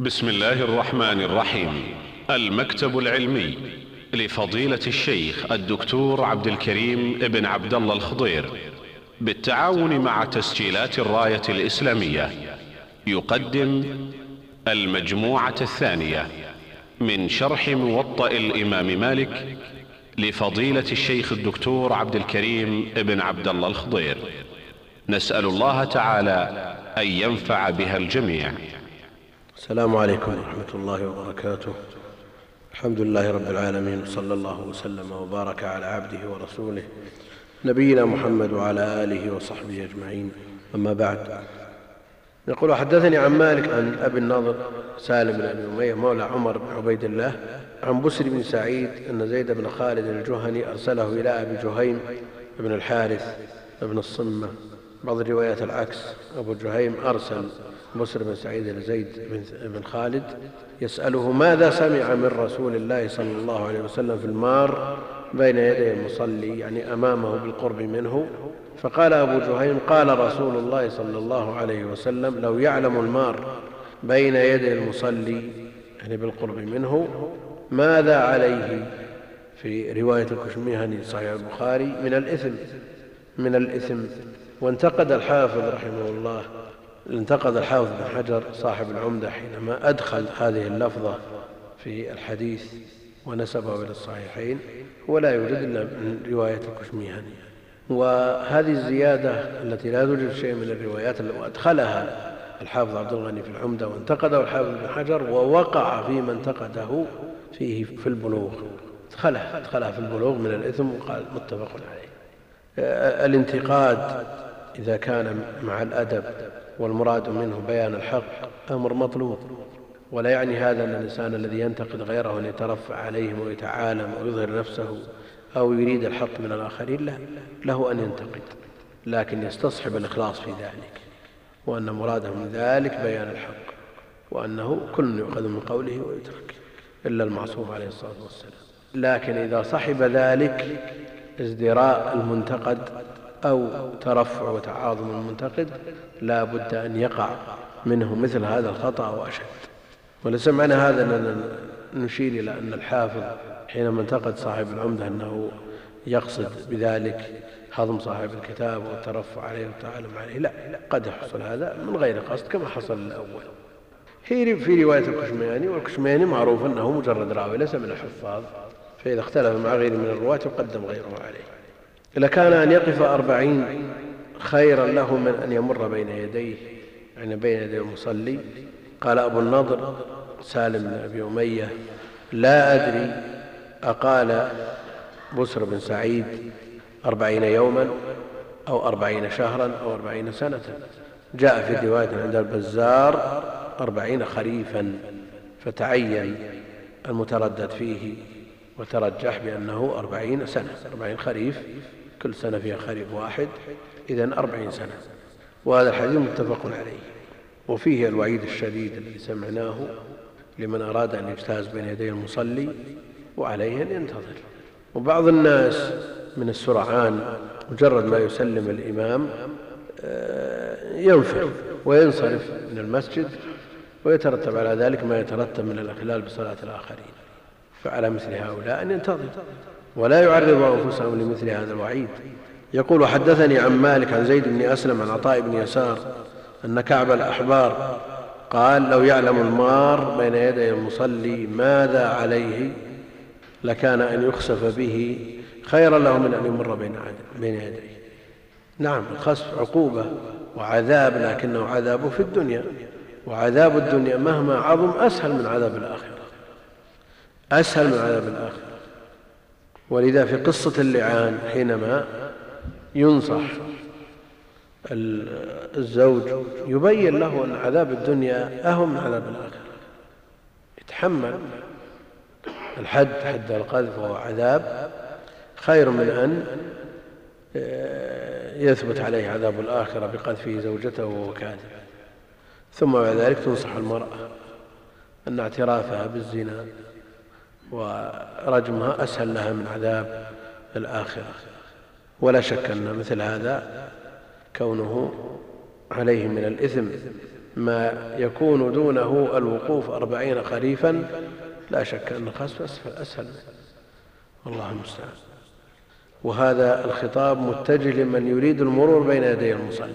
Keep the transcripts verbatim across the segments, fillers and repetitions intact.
بسم الله الرحمن الرحيم. المكتب العلمي لفضيلة الشيخ الدكتور عبد الكريم ابن عبد الله الخضير بالتعاون مع تسجيلات الراية الإسلامية يقدم المجموعة الثانية من شرح موطأ الإمام مالك لفضيلة الشيخ الدكتور عبد الكريم ابن عبد الله الخضير. نسأل الله تعالى أن ينفع بها الجميع. السلام عليكم ورحمة الله وبركاته. الحمد لله رب العالمين، وصلى الله وسلم وبارك على عبده ورسوله نبينا محمد وعلى آله وصحبه أجمعين، أما بعد. يقول: حدثني عن مالك عن أبي النضر سالم بن أبي أمية مولى عمر بن عبيد الله عن بسر بن سعيد أن زيد بن خالد الجهني أرسله إلى أبي جهيم بن الحارث بن الصمة. بعض الروايات العكس، أبو جهيم أرسل بسر بن سعيد إلى زيد بن خالد يسأله ماذا سمع من رسول الله صلى الله عليه وسلم في المار بين يدي المصلي، يعني أمامه بالقرب منه. فقال أبو جهيم: قال رسول الله صلى الله عليه وسلم: لو يعلم المار بين يدي المصلي، يعني بالقرب منه، ماذا عليه. في رواية الكشميهني صحيح البخاري: من الإثم من الإثم. وانتقد الحافظ رحمه الله انتقد الحافظ بن حجر صاحب العمدة حينما أدخل هذه اللفظة في الحديث ونسبه إلى الصحيحين، ولا يوجد إلا من رواية الكشميهني. وهذه الزيادة التي لا توجد شيء من الروايات وأدخلها الحافظ عبد الغني في العمدة وانتقده الحافظ بن حجر، ووقع فيما انتقده فيه في البلوغ، ادخلها ادخلها في البلوغ من الإثم، وقال متفق عليه. الانتقاد إذا كان مع الأدب والمراد منه بيان الحق أمر مطلوب، ولا يعني هذا أن الإنسان الذي ينتقد غيره أن يترفع عليهم ويتعالم ويظهر نفسه أو يريد الحق من الآخرين، لا، له أن ينتقد، لكن يستصحب الإخلاص في ذلك، وأن مراده من ذلك بيان الحق، وأنه كل يؤخذ من قوله ويترك إلا المعصوم عليه الصلاة والسلام. لكن إذا صحب ذلك ازدراء المنتقد أو ترفع وتعاظم المنتقد، لا بد أن يقع منه مثل هذا الخطأ وأشد. وليس معنى هذا أننا نشير إلى أن الحافظ حينما انتقد صاحب العمدة أنه يقصد بذلك هضم صاحب الكتاب والترفع عليه والتعالم عليه، لا، قد يحصل هذا من غير قصد كما حصل الأول. هي في رواية الكشميهني، والكشميهني معروف أنه مجرد راوي ليس من الحفاظ، فإذا اختلف مع غيره من الرواة يقدم غيره عليه. لكان أن يقف أربعين خيرا له من أن يمر بين يديه، يعني بين يدي المصلي. قال أبو النضر سالم بن أبي أمية: لا أدري أقال بسر بن سعيد أربعين يوما أو أربعين شهرا أو أربعين سنة. جاء في الرواية عند البزار أربعين خريفا، فتعين المتردد فيه وترجح بأنه أربعين سنة، أربعين خريف، كل سنة فيها خريف واحد، إذن أربعين سنة. وهذا الحديث متفق عليه، وفيه الوعيد الشديد الذي سمعناه لمن أراد أن يجتاز بين يدي المصلي، وعليه أن ينتظر. وبعض الناس من السرعان مجرد ما يسلم الإمام ينفر وينصرف من المسجد، ويترتب على ذلك ما يترتب من الإخلال بصلاة الآخرين. فعلى مثل هؤلاء أن ينتظر ولا يعرضوا أنفسهم لمثل هذا الوعيد. يقول: حدثني عن مالك عن زيد بن أسلم عن عطاء بن يسار أن كعب الأحبار قال: لو يعلم المار بين يدي المصلي ماذا عليه لكان أن يخسف به خيرا له من أن يمر بين يديه. نعم، الخسف عقوبة وعذاب، لكنه عذاب في الدنيا، وعذاب الدنيا مهما عظم أسهل من عذاب الآخرة، أسهل من عذاب الآخرة. ولذا في قصة اللعان حينما ينصح الزوج يبين له أن عذاب الدنيا أهون من عذاب الآخرة، يتحمل الحد، حد القذف، وهو عذاب خير من أن يثبت عليه عذاب الآخرة بقذفه زوجته وهو كاذب. ثم بعد ذلك تنصح المرأة أن اعترافها بالزنا ورجمها أسهل لها من عذاب الآخرة. ولا شك أن مثل هذا كونه عليه من الإثم ما يكون دونه الوقوف أربعين خريفا لا شك أن الخسف أسهل, أسهل والله المستعان. وهذا الخطاب متجه لمن يريد المرور بين يدي المصلي.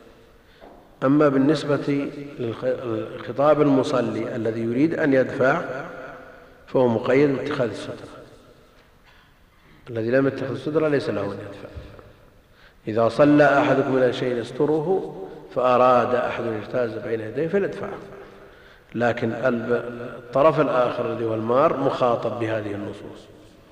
أما بالنسبة للخطاب المصلي الذي يريد أن يدفع فهو مقيد باتخاذ السترة. الذي لم يتخذ السترة ليس له أن يدفع. إذا صلى أحدكم إلى شيء يستره فأراد أحد يجتاز بين يديه فليدفعه، لكن الطرف الآخر الذي هو المار مخاطب بهذه النصوص.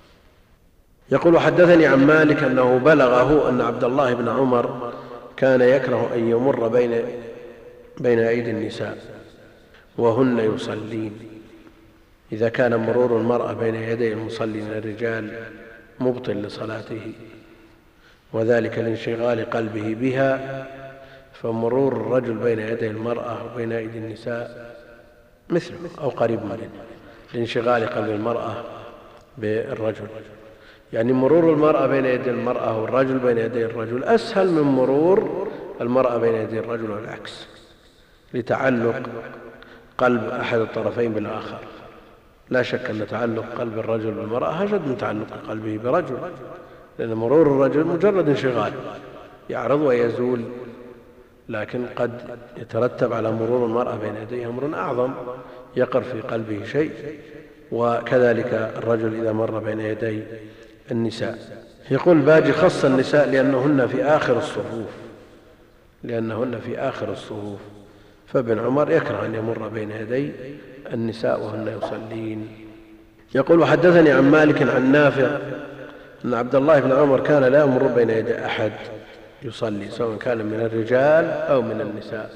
يقول: حدثني عن مالك أنه بلغه أن عبد الله بن عمر كان يكره أن يمر بين بين أيدي النساء وهن يصلين، إذا كان مرور المرأة بين يدي المصلي من الرجال مبطل لصلاته، وذلك لانشغال قلبه بها، فمرور الرجل بين يدي المرأة وبين أيدي النساء مثله أو قريب منه لانشغال قلب المرأة بالرجل. يعني مرور المرأة بين يدي المرأة والرجل بين يدي الرجل أسهل من مرور المرأة بين يدي الرجل والعكس، لتعلق قلب أحد الطرفين بالآخر. لا شك أن تعلق قلب الرجل بالمرأة أشد من تعلق قلبه برجل، لأن مرور الرجل مجرد انشغال يعرض ويزول، لكن قد يترتب على مرور المرأة بين يديها أمر أعظم يقر في قلبه شيء، وكذلك الرجل إذا مر بين يدي النساء. يقول الباجي: خص النساء لأنهن في آخر الصفوف لأنهن في آخر الصفوف فابن عمر يكره أن يمر بين يدي النساء وهن يصلين. يقول: وحدثني عن مالك عن نافع أن عبد الله بن عمر كان لا يمر بين يدي أحد يصلي، سواء كان من الرجال أو من النساء،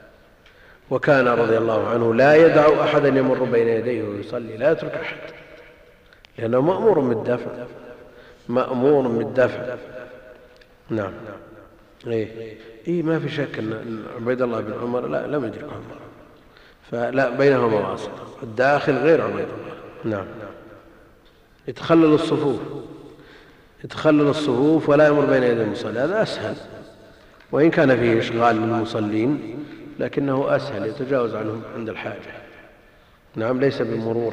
وكان رضي الله عنه لا يدع أحدا يمر بين يديه ويصلي، لا يترك أحد، لأنه مأمور بالدفع مأمور بالدفع نعم. إيه إيه ما في شك أن عبيد الله بن عمر لا لم يدرك عمر، فلا بينهما واسطة، الداخل غير عبيد الله. نعم. يتخلل الصفوف يتخلل الصفوف ولا يمر بين يدي المصلي، هذا أسهل، وإن كان فيه إشغال للمصلين لكنه أسهل، يتجاوز عنهم عند الحاجة. نعم. ليس بالمرور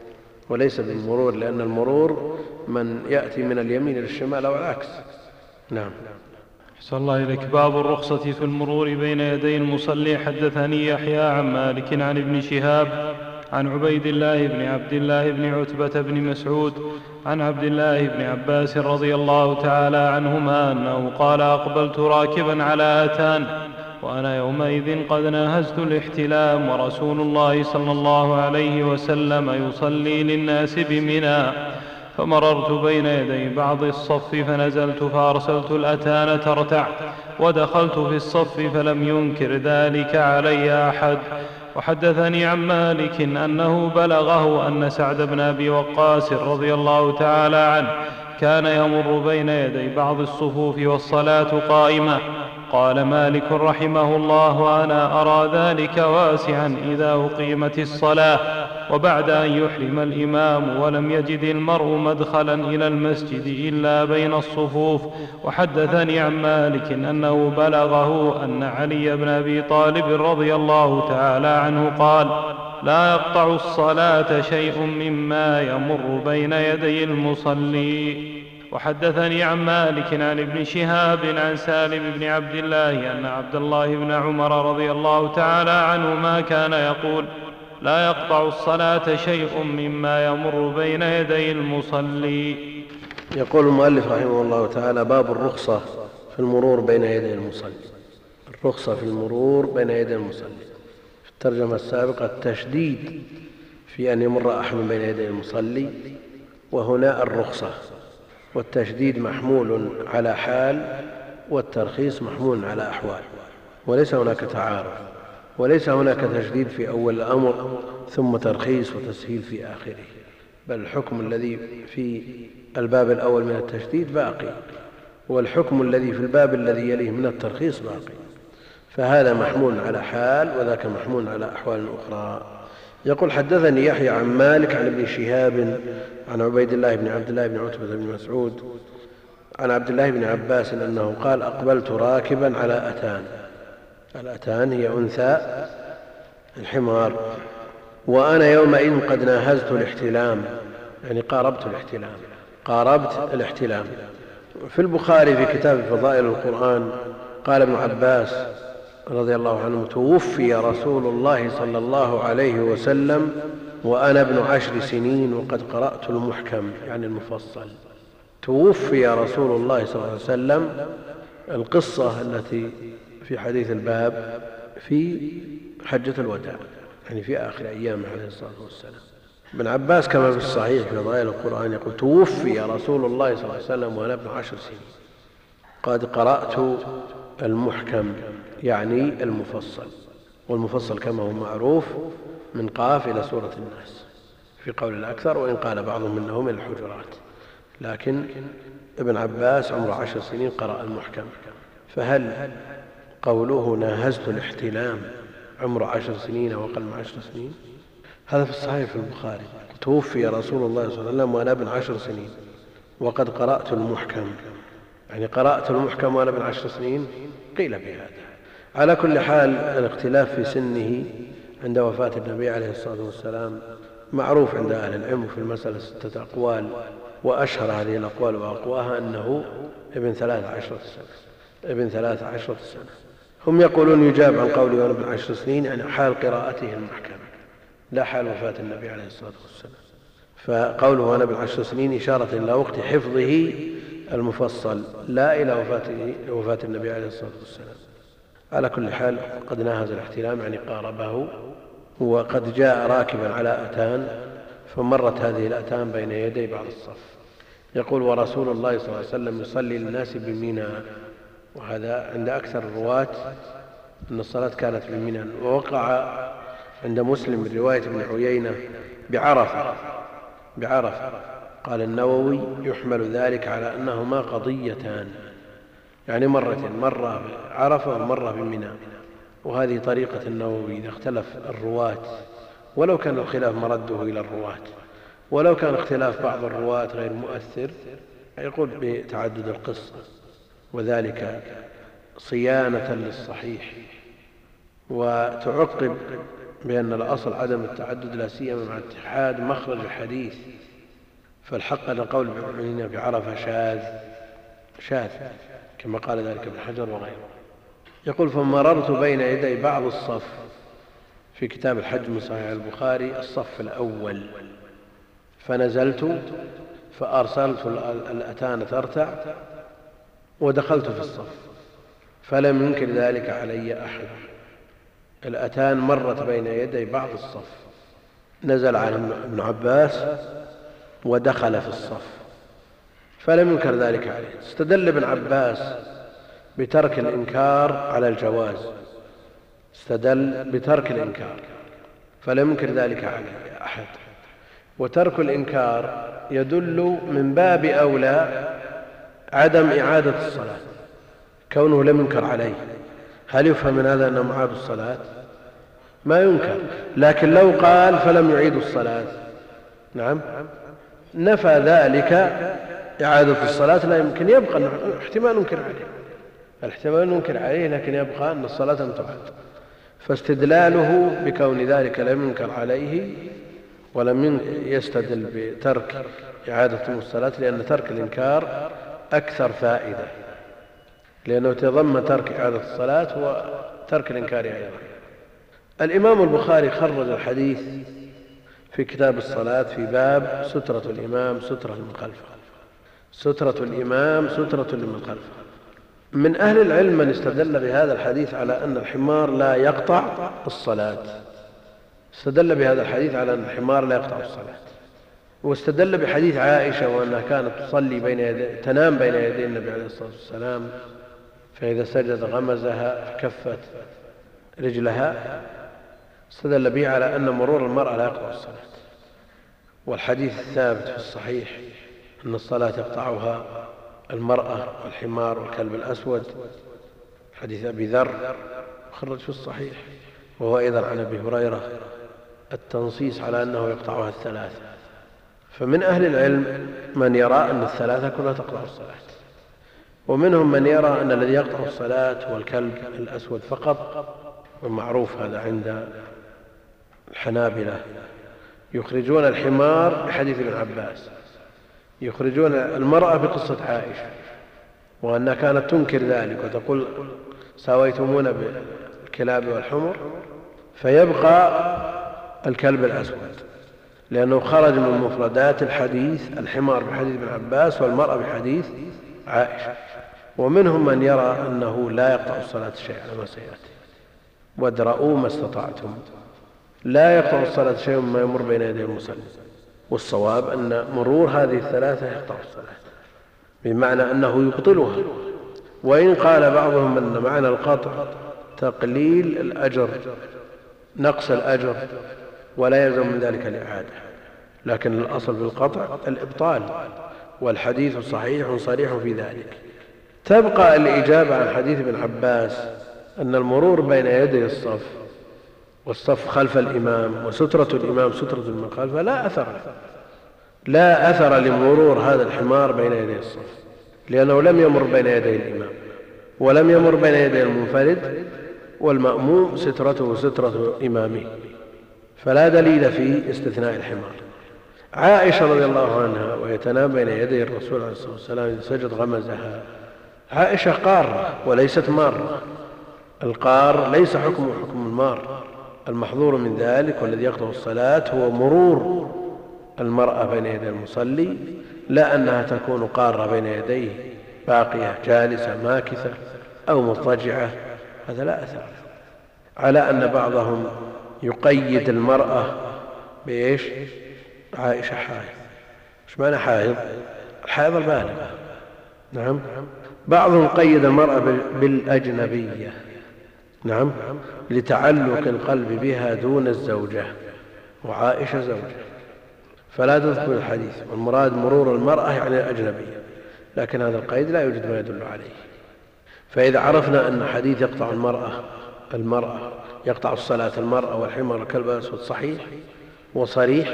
وليس بالمرور لأن المرور من يأتي من اليمين للشمال أو العكس. نعم. أحسن الله إليك. باب الرخصة في المرور بين يدي المصلي. حدثني يحيى عن مالك عن ابن شهاب عن عبيد الله بن عبد الله بن عتبة بن مسعود عن عبد الله بن عباس رضي الله تعالى عنهما أنه قال: أقبلت راكبا على أتان وأنا يومئذ قد ناهزت الاحتلام ورسول الله صلى الله عليه وسلم يصلي للناس بمنى، فمررت بين يدي بعض الصف فنزلت فأرسلت الأتان ترتع ودخلت في الصف فلم ينكر ذلك علي أحد. وحدثني عن مالك أنه بلغه أن سعد بن أبي وقاص رضي الله تعالى عنه كان يمر بين يدي بعض الصفوف والصلاة قائمة. قال مالك رحمه الله: وأنا أرى ذلك واسعا إذا أقيمت الصلاة وبعد أن يحرم الإمام ولم يجد المرء مدخلا إلى المسجد إلا بين الصفوف. وحدثني عن مالك أنه بلغه أن علي بن أبي طالب رضي الله تعالى عنه قال: لا يقطع الصلاة شيء مما يمر بين يدي المصلي. وحدثني عن مالك عن ابن شهاب عن سالم بن عبد الله أن عبد الله بن عمر رضي الله تعالى عنهما كان يقول: لا يقطع الصلاة شيء مما يمر بين يدي المصلي. يقول المؤلف رحمه الله تعالى: باب الرخصة في المرور بين يدي المصلي. الرخصة في المرور بين يدي المصلي. في الترجمة السابقة التشديد في أن يمر أحد بين يدي المصلي، وهنا الرخصة، والتشديد محمول على حال والترخيص محمول على أحوال، وليس هناك تعارض، وليس هناك تشديد في أول الأمر ثم ترخيص وتسهيل في آخره، بل الحكم الذي في الباب الأول من التشديد باقي، والحكم الذي في الباب الذي يليه من الترخيص باقي، فهذا محمول على حال وذاك محمول على أحوال أخرى. يقول: حدثني يحيى عن مالك عن ابن شهاب عن عبيد الله بن عبد الله بن عتبة بن مسعود عن عبد الله بن عباس أنه قال: أقبلت راكبا على أتان. الأتان هي أنثى الحمار. وأنا يومئذ قد ناهزت الاحتلام، يعني قاربت الاحتلام قاربت الاحتلام. في البخاري في كتاب فضائل القرآن قال ابن عباس رضي الله عنه: توفي رسول الله صلى الله عليه وسلم وأنا ابن عشر سنين وقد قرأت المحكم، يعني المفصل. توفي رسول الله صلى الله عليه وسلم، القصة التي في حديث الباب في حجة الوداع، يعني في آخر أيامه عليه الصلاة والسلام. ابن عباس كما في الصحيح في فضائل القرآن يقول: توفي رسول الله صلى الله عليه وسلم وأنا ابن عشر سنين قد قرأت المحكم، يعني المفصل. والمفصل كما هو معروف من قاف إلى سورة الناس في قول الأكثر، وإن قال بعضهم إنه من الحجرات، لكن ابن عباس عمره عشر سنين قرأ المحكم. فهل قوله ناهزت الاحتلام عمره عشر سنين أو أقل من عشر سنين؟ هذا في الصحيح في البخاري: توفي رسول الله صلى الله عليه وسلم وأنا ابن عشر سنين وقد قرأت المحكم، يعني قرأت المحكم وأنا ابن عشر سنين. قيل بهذا. على كل حال الاختلاف في سنه عند وفاة النبي عليه الصلاة والسلام معروف عند أهل العلم، في المسألة ستة أقوال، وأشهر هذه الأقوال وأقواها أنه ابن ثلاث عشرة سنة ابن ثلاث عشرة سنة. هم يقولون يجاب عن قوله وأنا ابن عشر سنين يعني حال قراءته المحكم، لا حال وفاة النبي عليه الصلاة والسلام. فقوله وأنا ابن عشر سنين إشارة إلى وقت حفظه المفصل، لا إلى وفاته وفاة النبي عليه الصلاة والسلام. على كل حال قد ناهز الاحتلام، يعني قاربه. وقد جاء راكبا على أتان فمرت هذه الأتان بين يدي بعض الصف. يقول: ورسول الله صلى الله عليه وسلم يصلي للناس بمنى. وهذا عند أكثر الرواة أن الصلاة كانت بمنى. ووقع عند مسلم من رواية ابن عيينة بعرفة بعرفة قال النووي: يحمل ذلك على أنهما قضيتان، يعني مرتين، مرة بعرفة ومرة بمنى. وهذه طريقة النووي إذا اختلف الرواة، ولو كان الخلاف مرده إلى الرواة، ولو كان اختلاف بعض الرواة غير مؤثر، يقول بتعدد القصة، وذلك صيانة للصحيح. وتعقب بأن الأصل عدم التعدد، لا سيما مع اتحاد مخرج الحديث. فالحق أن قول ابن بعرفة شاذ شاذ كما قال ذلك ابن حجر وغيره. يقول: فمررت بين يدي بعض الصف في كتاب الحج من صحيح البخاري الصف الأول، فنزلت فأرسلت الأتان ترتع ودخلت في الصف، فلم ينكر ذلك علي أحد. الأتان مرت بين يدي بعض الصف، نزل على ابن عباس ودخل في الصف فلم ينكر ذلك عليه. استدل ابن عباس بترك الإنكار على الجواز، استدل بترك الإنكار فلم ينكر ذلك عليه أحد. وترك الإنكار يدل من باب أولى عدم إعادة الصلاة، كونه لم ينكر عليه. هل يفهم من هذا أنهم أعادوا الصلاة؟ ما ينكر، لكن لو قال فلم يعيدوا الصلاة، نعم، نفى ذلك إعادة الصلاة. لا يمكن، يبقى احتمال ننكر عليه، الاحتمال ننكر عليه، لكن يبقى أن الصلاة لم تعد. فاستدلاله بكون ذلك لم ينكر عليه ولم يستدل بترك إعادة الصلاة، لأن ترك الإنكار أكثر فائدة، لأنه تضمن ترك إعادة الصلاة وترك الإنكار أيضا. الإمام البخاري خرج الحديث في كتاب الصلاة في باب سترة الإمام سترة لمن خلفه، سترة الإمام سترة لمن خلفه. من أهل العلم من استدل بهذا الحديث على أن الحمار لا يقطع الصلاة، استدل بهذا الحديث على أن الحمار لا يقطع الصلاة، واستدل بحديث عائشة وأنها كانت تصلي بين يدي تنام بين يدي النبي عليه الصلاة والسلام، فإذا سجد غمزها فكفت رجلها، استدل به على أن مرور المرأة لا يقطع الصلاة. والحديث الثابت في الصحيح أن الصلاة يقطعها المرأة والحمار والكلب الأسود، حديث أبي ذر خرج في الصحيح، وهو أيضا عن أبي هريرة التنصيص على أنه يقطعها الثلاثة. فمن أهل العلم من يرى أن الثلاثة كلها تقطع الصلاة، ومنهم من يرى أن الذي يقطع الصلاة هو الكلب الأسود فقط، والمعروف هذا عند الحنابلة يخرجون الحمار بحديث ابن عباس، يخرجون المرأة بقصة عائشة وأنها كانت تنكر ذلك وتقول ساويتمونا بالكلاب والحمر، فيبقى الكلب الأسود لأنه خرج من مفردات الحديث الحمار بحديث ابن عباس والمرأة بحديث عائشة. ومنهم من يرى أنه لا يقطع الصلاة شيء على ما سيأتي، وادرؤوا ما استطعتم، لا يقطع الصلاة شيء مما يمر بين يدي المصلي. والصواب أن مرور هذه الثلاثة يقطع الصلاة، بمعنى أنه يبطلها. وإن قال بعضهم أن معنى القطع تقليل الأجر، نقص الأجر، ولا يلزم من ذلك الإعادة، لكن الأصل في القطع الإبطال، والحديث صحيح صريح في ذلك. تبقى الإجابة عن حديث ابن عباس أن المرور بين يدي الصف والصف خلف الإمام وسترة الإمام سترة من خلفه لا أثر لا أثر لمرور هذا الحمار بين يدي الصف، لأنه لم يمر بين يدي الإمام ولم يمر بين يدي المنفرد، والمأموم سترته سترة إمامه، فلا دليل في استثناء الحمار. عائشة رضي الله عنها وهي تنام بين يدي الرسول عليه الصلاة والسلام إذا سجد غمزها. عائشة قارة وليست مارة، القار ليس حكمه حكم المار. المحظور من ذلك والذي يقطع الصلاة هو مرور المرأة بين يدي المصلي، لا أنها تكون قارة بين يديه باقية جالسة ماكثة أو مضطجعة، هذا لا أثر. على أن بعضهم يقيد المرأة بإيش؟ عائشة حائض. ايش معنى حائض؟ الحائض البالغة. نعم. بعضهم قيد المرأة بالأجنبية، نعم، لتعلق القلب بها دون الزوجة، وعائشة زوجة فلا تدخل الحديث، والمراد مرور المرأة يعني الأجنبية، لكن هذا القيد لا يوجد ما يدل عليه. فإذا عرفنا أن حديث يقطع المرأة المرأة يقطع الصلاة المرأة والحمار والكلب الأسود صحيح وصريح،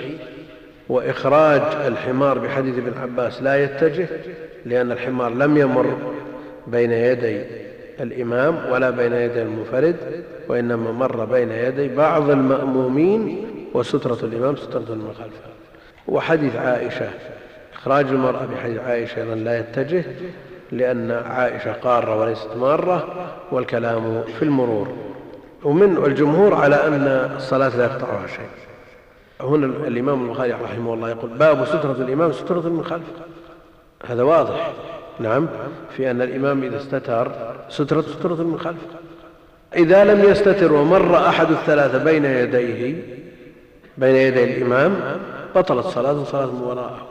وإخراج الحمار بحديث ابن عباس لا يتجه، لأن الحمار لم يمر بين يدي الإمام ولا بين يدي المنفرد، وإنما مر بين يدي بعض المأمومين، وسترة الإمام سترة من خلفه. وحديث عائشة إخراج المرأة بحديث عائشة أيضا لا يتجه، لأن عائشة قارة وليست مارة، والكلام في المرور. ومن الجمهور على أن الصلاة لا يقطعها شيء. هنا الإمام البخاري رحمه الله يقول باب سترة الإمام سترة من خلفه، هذا واضح، نعم، في أن الإمام إذا استتر سترة سترة من خلفه. إذا لم يستتر ومر أحد الثلاثة بين يديه بين يدي الإمام بطلت صلاة صلاة من وراءه.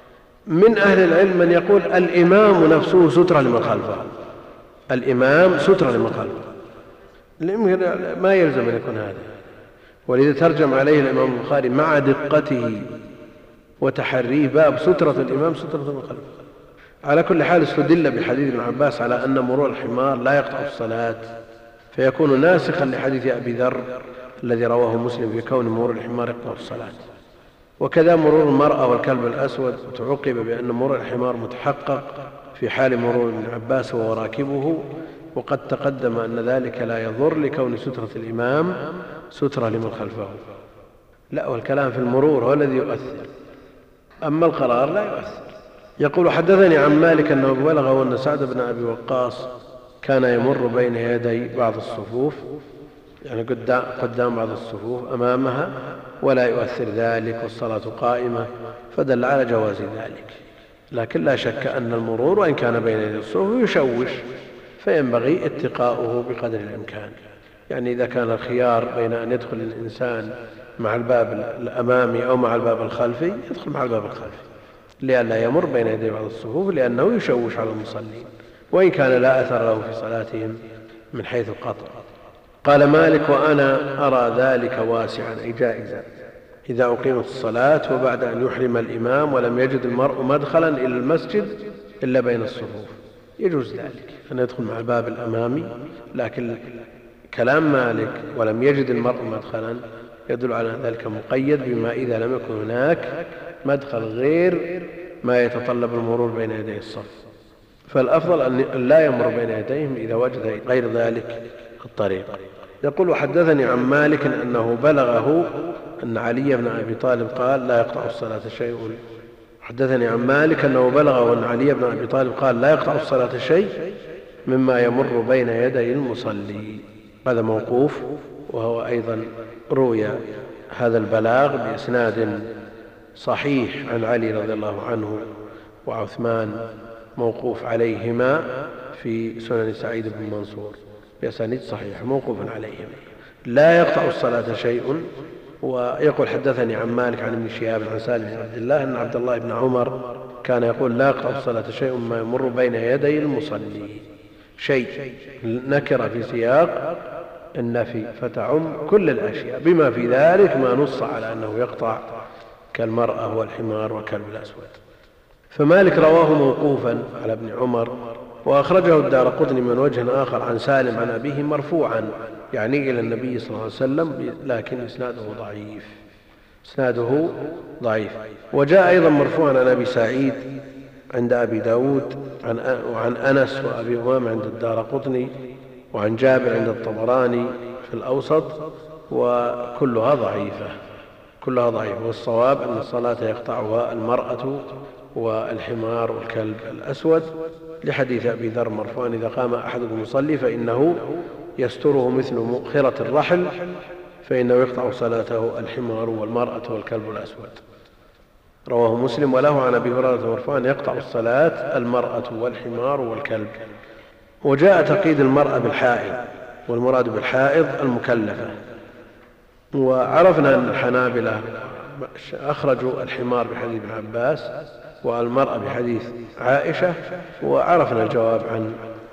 من أهل العلم من يقول الإمام نفسه سترة لمن خلفه، الإمام سترة لمن خلفه، ما يلزم أن يكون هذا. ولذا ترجم عليه الإمام البخاري مع دقته وتحريه باب سترة الإمام سترة من خلفه. على كل حال استدل بحديث ابن عباس على أن مرور الحمار لا يقطع الصلاة، فيكون ناسخا لحديث أبي ذر الذي رواه مسلم في كون مرور الحمار يقطع الصلاة. وكذا مرور المرأة والكلب الأسود تعقب بأن مرور الحمار متحقق في حال مرور ابن عباس وهو راكبه، وقد تقدم أن ذلك لا يضر لكون سترة الإمام سترة لمن خلفه. لا، والكلام في المرور هو الذي يؤثر، أما القرار لا يؤثر. يقول حدثني عن مالك أنه بلغه أن سعد بن أبي وقاص كان يمر بين يدي بعض الصفوف، يعني قدام بعض الصفوف أمامها، ولا يؤثر ذلك والصلاة قائمة، فدل على جواز ذلك. لكن لا شك أن المرور وإن كان بين يدي الصفوف يشوش، فينبغي اتقاؤه بقدر الإمكان. يعني إذا كان الخيار بين أن يدخل الإنسان مع الباب الأمامي أو مع الباب الخلفي يدخل مع الباب الخلفي، لئلا يمر بين يدي بعض الصفوف، لأنه يشوش على المصلين، وإن كان لا أثر له في صلاتهم من حيث القطع. قال مالك وأنا أرى ذلك واسعا أي جائزا إذا أقيمت الصلاة وبعد أن يحرم الإمام ولم يجد المرء مدخلا إلى المسجد إلا بين الصفوف، يجوز ذلك أن يدخل مع الباب الأمامي. لكن كلام مالك ولم يجد المرء مدخلا يدل على ذلك مقيد بما إذا لم يكن هناك مدخل غير ما يتطلب المرور بين يدي الصف، فالأفضل أن لا يمر بين يديهم إذا وجد غير ذلك الطريق. يقول حدثني عن مالك أنه بلغه أن علي بن أبي طالب قال لا يقطع الصلاة شيء. حدثني عن مالك أنه بلغه أن علي بن أبي طالب قال لا يقطع الصلاة شيء مما يمر بين يدي المصلي. هذا موقوف، وهو أيضا روي هذا البلاغ بإسناد صحيح عن علي رضي الله عنه وعثمان موقوف عليهما في سنن سعيد بن منصور بأسانيد صحيح موقوف عليهما. لا يقطع الصلاة شيء. ويقول حدثني عن مالك عن ابن شهاب عن سالم بن عبد الله أن عبد الله بن عمر كان يقول لا يقطع الصلاة شيء مما يمر بين يدي المصلي. شيء نكر في سياق النفي فتعم كل الأشياء بما في ذلك ما نص على أنه يقطع كالمرأة والحمار والكلب الأسود. فمالك رواه موقوفا على ابن عمر، وأخرجه الدارقطني من وجه آخر عن سالم عن أبيه مرفوعا يعني إلى النبي صلى الله عليه وسلم، لكن إسناده ضعيف إسناده ضعيف. وجاء أيضا مرفوعا عن أبي سعيد عند أبي داود وعن أنس وأبي أمامة عند الدارقطني وعن جابر عند الطبراني في الأوسط، وكلها ضعيفة كلها ضعيفة. والصواب أن الصلاة يقطعها المرأة والحمار والكلب الأسود، لحديث أبي ذر مرفوعا إذا قام أحدكم يصلي فإنه يستره مثل مؤخرة الرحل فإنه يقطع صلاته الحمار والمرأة والكلب الأسود. رواه مسلم. وله عن أبي هريرة مرفوعا يقطع الصلاة المرأة والحمار والكلب. وجاء تقييد المرأة بالحائض، والمراد بالحائض المكلفة. وعرفنا أن الحنابلة أخرجوا الحمار بحديث ابن عباس والمرأة بحديث عائشة، وعرفنا الجواب عن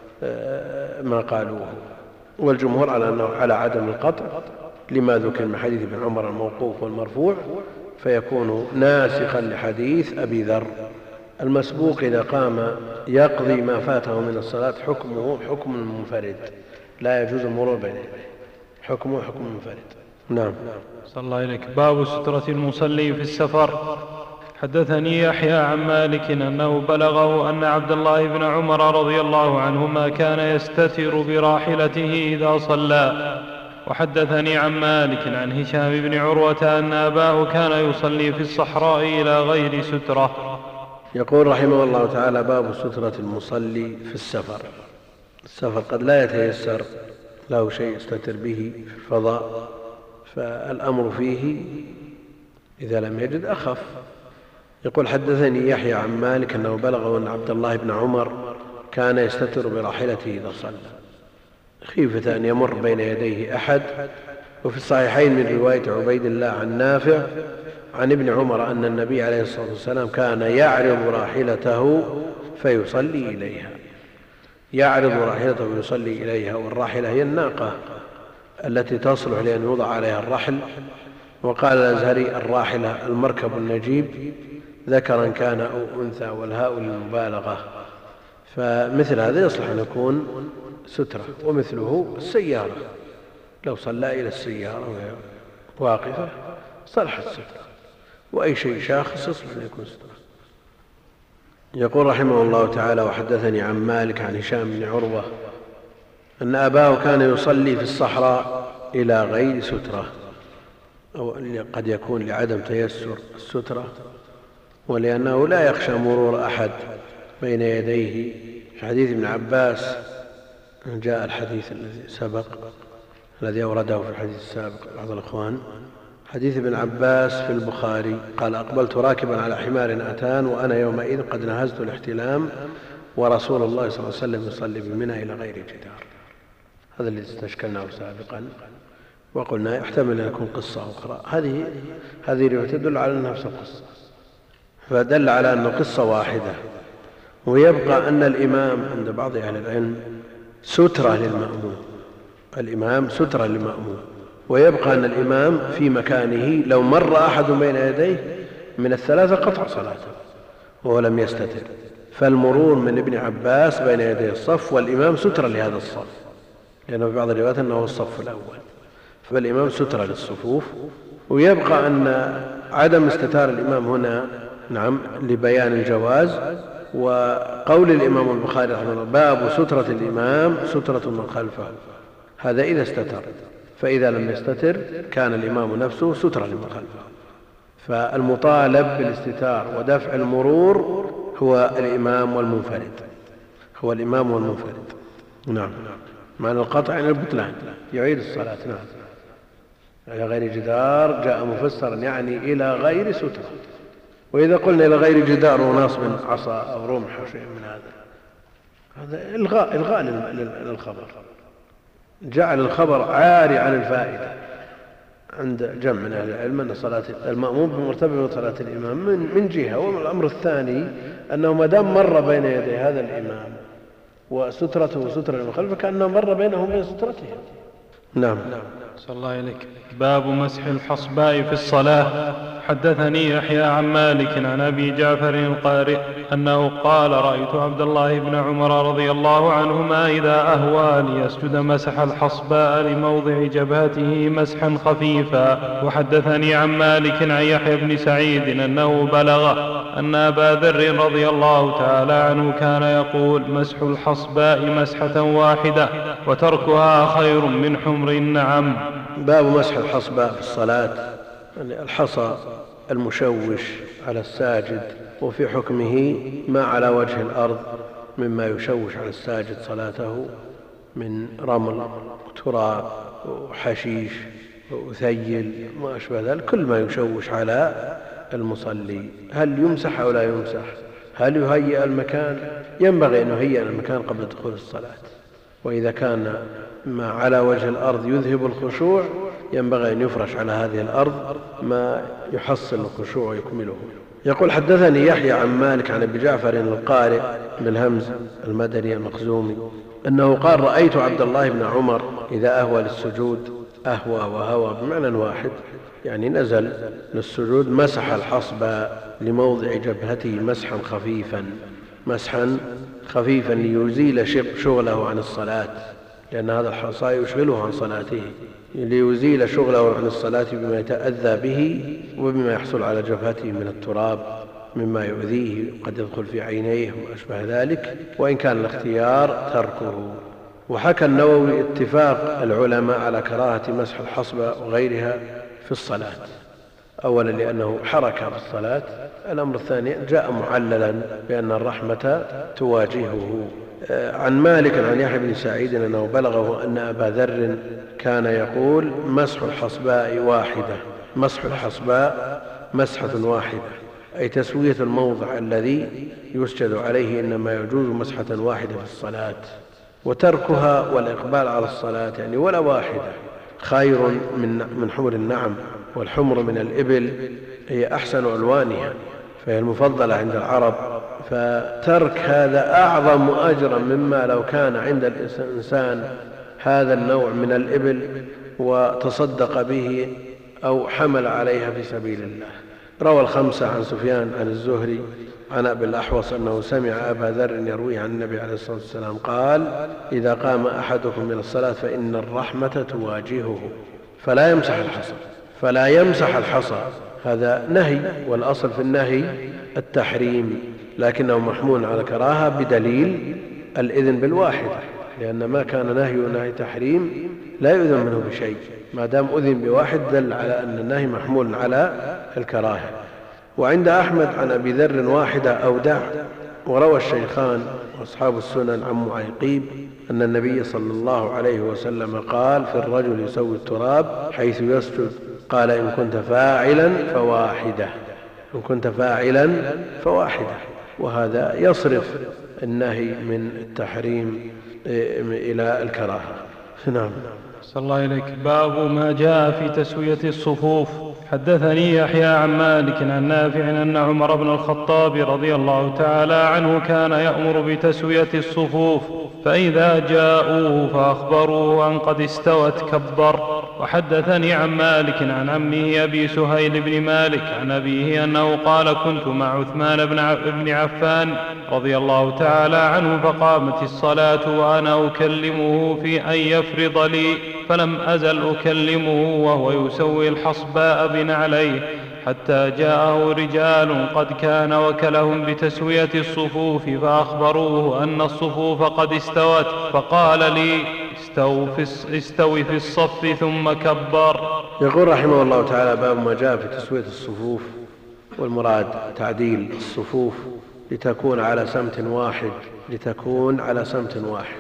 ما قالوه. والجمهور على أنه على عدم القطع لما ذكر من حديث ابن عمر الموقوف والمرفوع، فيكون ناسخا لحديث أبي ذر. المسبوق إذا قام يقضي ما فاته من الصلاة حكمه حكم منفرد، لا يجوز المرور بين يديه، حكمه حكم منفرد. نعم. صلى الله عليك. باب سترة المصلي في السفر. حدثني يحيى عن مالك أنه بلغه أن عبد الله بن عمر رضي الله عنهما كان يستتر براحلته إذا صلى. وحدثني عن مالك عن هشام بن عروة أن أباه كان يصلي في الصحراء إلى غير سترة. يقول رحمه الله تعالى باب سترة المصلي في السفر. السفر قد لا يتيسر له شيء يستتر به في الفضاء، فالأمر فيه إذا لم يجد أخف. يقول حدثني يحيى عن مالك أنه بلغه أن عبد الله بن عمر كان يستتر براحلته إذا صلى خيفة أن يمر بين يديه أحد. وفي الصحيحين من رواية عبيد الله عن نافع عن ابن عمر أن النبي عليه الصلاة والسلام كان يعرض راحلته فيصلي إليها يعرض راحلته ويصلي إليها. والراحلة هي الناقة التي تصلح لأن يوضع عليها الرحل. وقال الأزهري الراحلة المركب النجيب ذكرا كان أو أنثى، والهاء للمبالغة. فمثل هذا يصلح أن يكون سترة. ومثله السيارة، لو صلى إلى السيارة وهي واقفة صلحت سترة، وأي شيء شاخص يصلح أن يكون سترة. يقول رحمه الله تعالى وحدثني عن مالك عن هشام بن عروة أن أباه كان يصلي في الصحراء إلى غير سترة، أو قد يكون لعدم تيسر السترة، ولأنه لا يخشى مرور أحد بين يديه. في حديث ابن عباس جاء الحديث الذي سبق الذي أورده في الحديث السابق بعض الأخوان، حديث ابن عباس في البخاري قال أقبلت راكبا على حمار أتان وأنا يومئذ قد نهزت الاحتلام ورسول الله صلى الله عليه وسلم يصلي بمنى إلى غير جدار. هذا الذي استشكلناه سابقا وقلنا يحتمل أن يكون قصة أخرى. هذه هذه رواية تدل على نفس القصة، فدل على أنه قصة واحدة. ويبقى أن الإمام عند بعض أهل العلم سترة للمأموم، الإمام سترة للمأموم، ويبقى أن الإمام في مكانه لو مر أحد بين يديه من الثلاثة قطع صلاته وهو لم يستتر. فالمرور من ابن عباس بين يدي الصف والإمام سترة لهذا الصف، لأنه في بعض الروايات أنه الصف الأول، فالإمام سترة للصفوف. ويبقى أن عدم استتار الإمام هنا نعم لبيان الجواز. وقول الإمام البخاري رحمه الله باب سترة الإمام سترة من خلفه، هذا إذا استتر، فإذا لم يستتر كان الإمام نفسه سترا لمن خلفه. فالمطالب بالاستتار ودفع المرور هو الإمام والمنفرد هو الإمام والمنفرد نعم. معنى القطع يعني البطلان، يعيد الصلاة. نعم. إلى غير جدار جاء مفسرا يعني إلى غير سترة. وإذا قلنا إلى غير جدار وناصب عصا أو رمح أو شيء من هذا، هذا إلغاء إلغاء للخبر، جعل الخبر عاري عن الفائدة. عند جمع من أهل العلم أن صلاة المأموم بمرتبة من صلاة الإمام من من جهة. والأمر الثاني أنه ما دام مر بين يدي هذا الإمام وسترته سترة من خلفه كأنه مر بينهم وبين سترتهم. نعم. صلى الله عليك. باب مسح الحصباء في الصلاة. حدثني يحيى عن مالك عن أبي جعفر القارئ أنه قال: رأيت عبد الله بن عمر رضي الله عنهما إذا أهوى ليسجد مسح الحصباء لموضع جبهته مسحا خفيفا. وحدثني عن مالك عن يحيى بن سعيد أنه بلغ أن أبا ذر رضي الله تعالى عنه كان يقول: مسح الحصباء مسحة واحدة وتركها خير من حمر النعم. باب مسح الحصباء في الصلاة. يعني الحصى المشوش على الساجد، وفي حكمه ما على وجه الأرض مما يشوش على الساجد صلاته من رمل وتراب وحشيش وثيل ما أشبه ذلك، كل ما يشوش على المصلي. هل يمسح أو لا يمسح؟ هل يهيئ المكان؟ ينبغي أن يهيئ المكان قبل دخول الصلاة. وإذا كان ما على وجه الأرض يذهب الخشوع ينبغي أن يفرش على هذه الأرض ما يحصل الخشوع ويكمله. يقول: حدثني يحيى عن مالك عن أبي جعفر القارئ بالهمز المدني المخزومي أنه قال: رأيت عبد الله بن عمر إذا أهوى للسجود، أهوى وهوى بمعنى واحد، يعني نزل للسجود، مسح الحصبة لموضع جبهته مسحا خفيفا مسحا خفيفا ليزيل شغله عن الصلاة، لأن هذا الحصى يشغله عن صلاته، ليزيل شغله عن الصلاة بما يتأذى به وبما يحصل على جبهته من التراب مما يؤذيه قد يدخل في عينيه وأشبه ذلك، وإن كان الاختيار تركه. وحكى النووي اتفاق العلماء على كراهة مسح الحصبة وغيرها في الصلاة، أولا لأنه حركة في الصلاة، الأمر الثاني جاء معللا بأن الرحمة تواجهه. عن مالك عن يحيى بن سعيد أنه بلغه أن أبا ذر كان يقول: مسح الحصباء واحدة مسح الحصباء مسحة واحدة، أي تسوية الموضع الذي يسجد عليه إنما يجوز مسحة واحدة في الصلاة، وتركها والإقبال على الصلاة يعني ولا واحدة خير من من حمر النعم. والحمر من الإبل هي أحسن ألوانها فهي المفضلة عند العرب، فترك هذا أعظم أجرا مما لو كان عند الإنسان هذا النوع من الإبل وتصدق به أو حمل عليها في سبيل الله. روى الخمسة عن سفيان عن الزهري عن أبي الأحوص أنه سمع أبا ذر يروي عن النبي عليه الصلاة والسلام قال: إذا قام أحدكم من الصلاة فإن الرحمة تواجهه فلا يمسح الحصى فلا يمسح الحصى هذا نهي، والأصل في النهي التحريم، لكنه محمول على كراهة بدليل الإذن بالواحدة، لأن ما كان نهي ونهي تحريم لا يؤذن منه بشيء، ما دام أذن بواحد دل على أن النهي محمول على الكراهة. وعند أحمد عن أبي ذر واحدة أو دع. وروى الشيخان وأصحاب السنن عن معيقيب أن النبي صلى الله عليه وسلم قال: في الرجل يسوي التراب حيث يسجد، قال: إن كنت فاعلا فواحدة إن كنت فاعلا فواحدة وهذا يصرف النهي من التحريم إلى الكراهة. نعم. صلى الله إليك. باب ما جاء في تسوية الصفوف. حدثني يحيى عن مالك عن نافع أن عمر بن الخطاب رضي الله تعالى عنه كان يأمر بتسوية الصفوف، فإذا جاءوه فأخبروه أن قد استوت كبر. وحدثني عن مالك عن عمه أبي سهيل بن مالك عن أبيه أنه قال: كنت مع عثمان بن عفان رضي الله تعالى عنه فقامت الصلاة وأنا أكلمه في أن يفرض لي، فلم أزل أكلمه وهو يسوي الحصباء بنعليه حتى جاءه رجال قد كان وكلهم بتسوية الصفوف فأخبروه أن الصفوف قد استوت، فقال لي: استو في, استو في الصف ثم كبر. يقول رحمه الله تعالى: باب ما جاء في تسوية الصفوف، والمراد تعديل الصفوف لتكون على سمت واحد لتكون على سمت واحد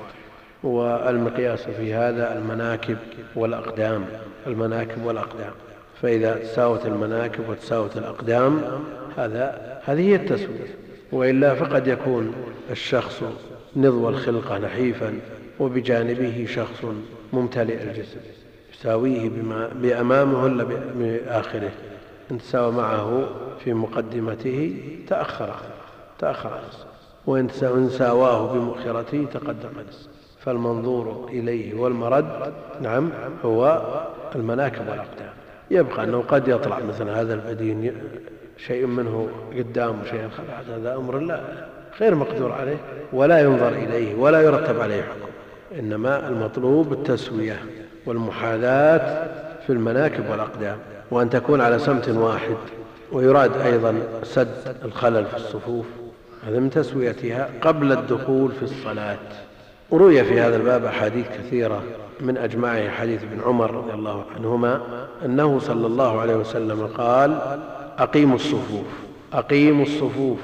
والمقياس في هذا المناكب والأقدام المناكب والأقدام فإذا تساوت المناكب وتساوت الأقدام هذا هذه هي التسوية. وإلا فقد يكون الشخص نضو الخلقة نحيفا وبجانبه شخص ممتلئ الجسم يساويه بأمامه ولا بآخره، إن تساوى معه في مقدمته تأخر تأخر وإن ساواه بمؤخرته تقدم. فالمنظور إليه والمرد نعم هو المناكب والأقدام. يبقى أنه قد يطلع مثل هذا البدين شيء منه قدام وشيء خلف، هذا أمر لا غير مقدور عليه ولا ينظر إليه ولا يرتب عليه حكم، إنما المطلوب التسوية والمحاذاة في المناكب والأقدام، وأن تكون على سمت واحد. ويراد أيضا سد الخلل في الصفوف، هذا من تسويتها قبل الدخول في الصلاة. وروي في هذا الباب أحاديث كثيرة، من أجمعها حديث ابن عمر رضي الله عنهما أنه صلى الله عليه وسلم قال: أقيموا الصفوف أقيموا الصفوف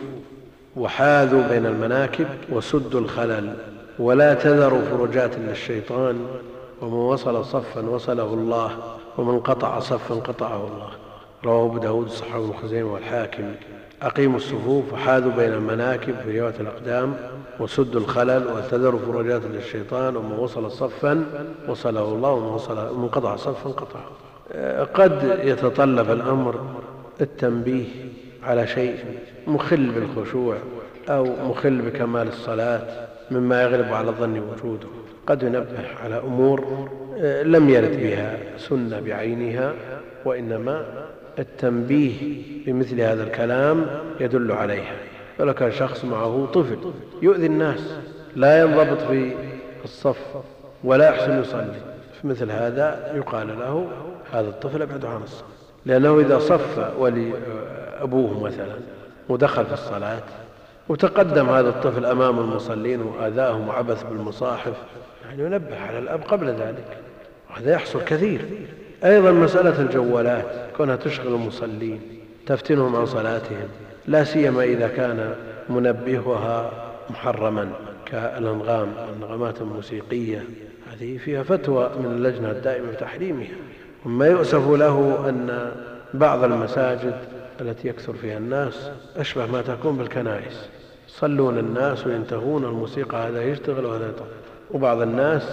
وحاذوا بين المناكب وسدوا الخلل ولا تذروا فرجات للشيطان، ومن وصل صفا وصله الله ومن قطع صفا قطعه الله. رواه أبو داود صححه ابن خزيمة والحاكم. أقيموا الصفوف وحاذوا بين المناكب في رواية الأقدام وسدوا الخلل وتذروا فرجات للشيطان، ومن وصل صفا وصله الله ومن قطع صفا قطعه. قد يتطلب الأمر التنبيه على شيء مخل بالخشوع أو مخل بكمال الصلاة مما يغلب على الظن وجوده، قد ينبه على أمور لم يرد بها سنة بعينها، وإنما التنبيه بمثل هذا الكلام يدل عليها. فلو كان شخص معه طفل يؤذي الناس لا ينضبط في الصف ولا يحسن يصلي، في مثل هذا يقال له هذا الطفل ابعد عن الصف، لأنه إذا صف ولي أبوه مثلا ودخل في الصلاة وتقدم هذا الطفل أمام المصلين وآذاهم وعبث بالمصاحف، يعني ينبه على الأب قبل ذلك، وهذا يحصل كثير. أيضا مسألة الجوالات كونها تشغل المصلين تفتنهم عن صلاتهم، لا سيما إذا كان منبهها محرما كالأنغام النغمات الموسيقية، هذه فيها فتوى من اللجنة الدائمة بتحريمها. وما يؤسف له أن بعض المساجد التي يكثر فيها الناس أشبه ما تكون بالكنائس، يصلون الناس وينتهون الموسيقى، هذا يشتغل وهذا يطلع. وبعض الناس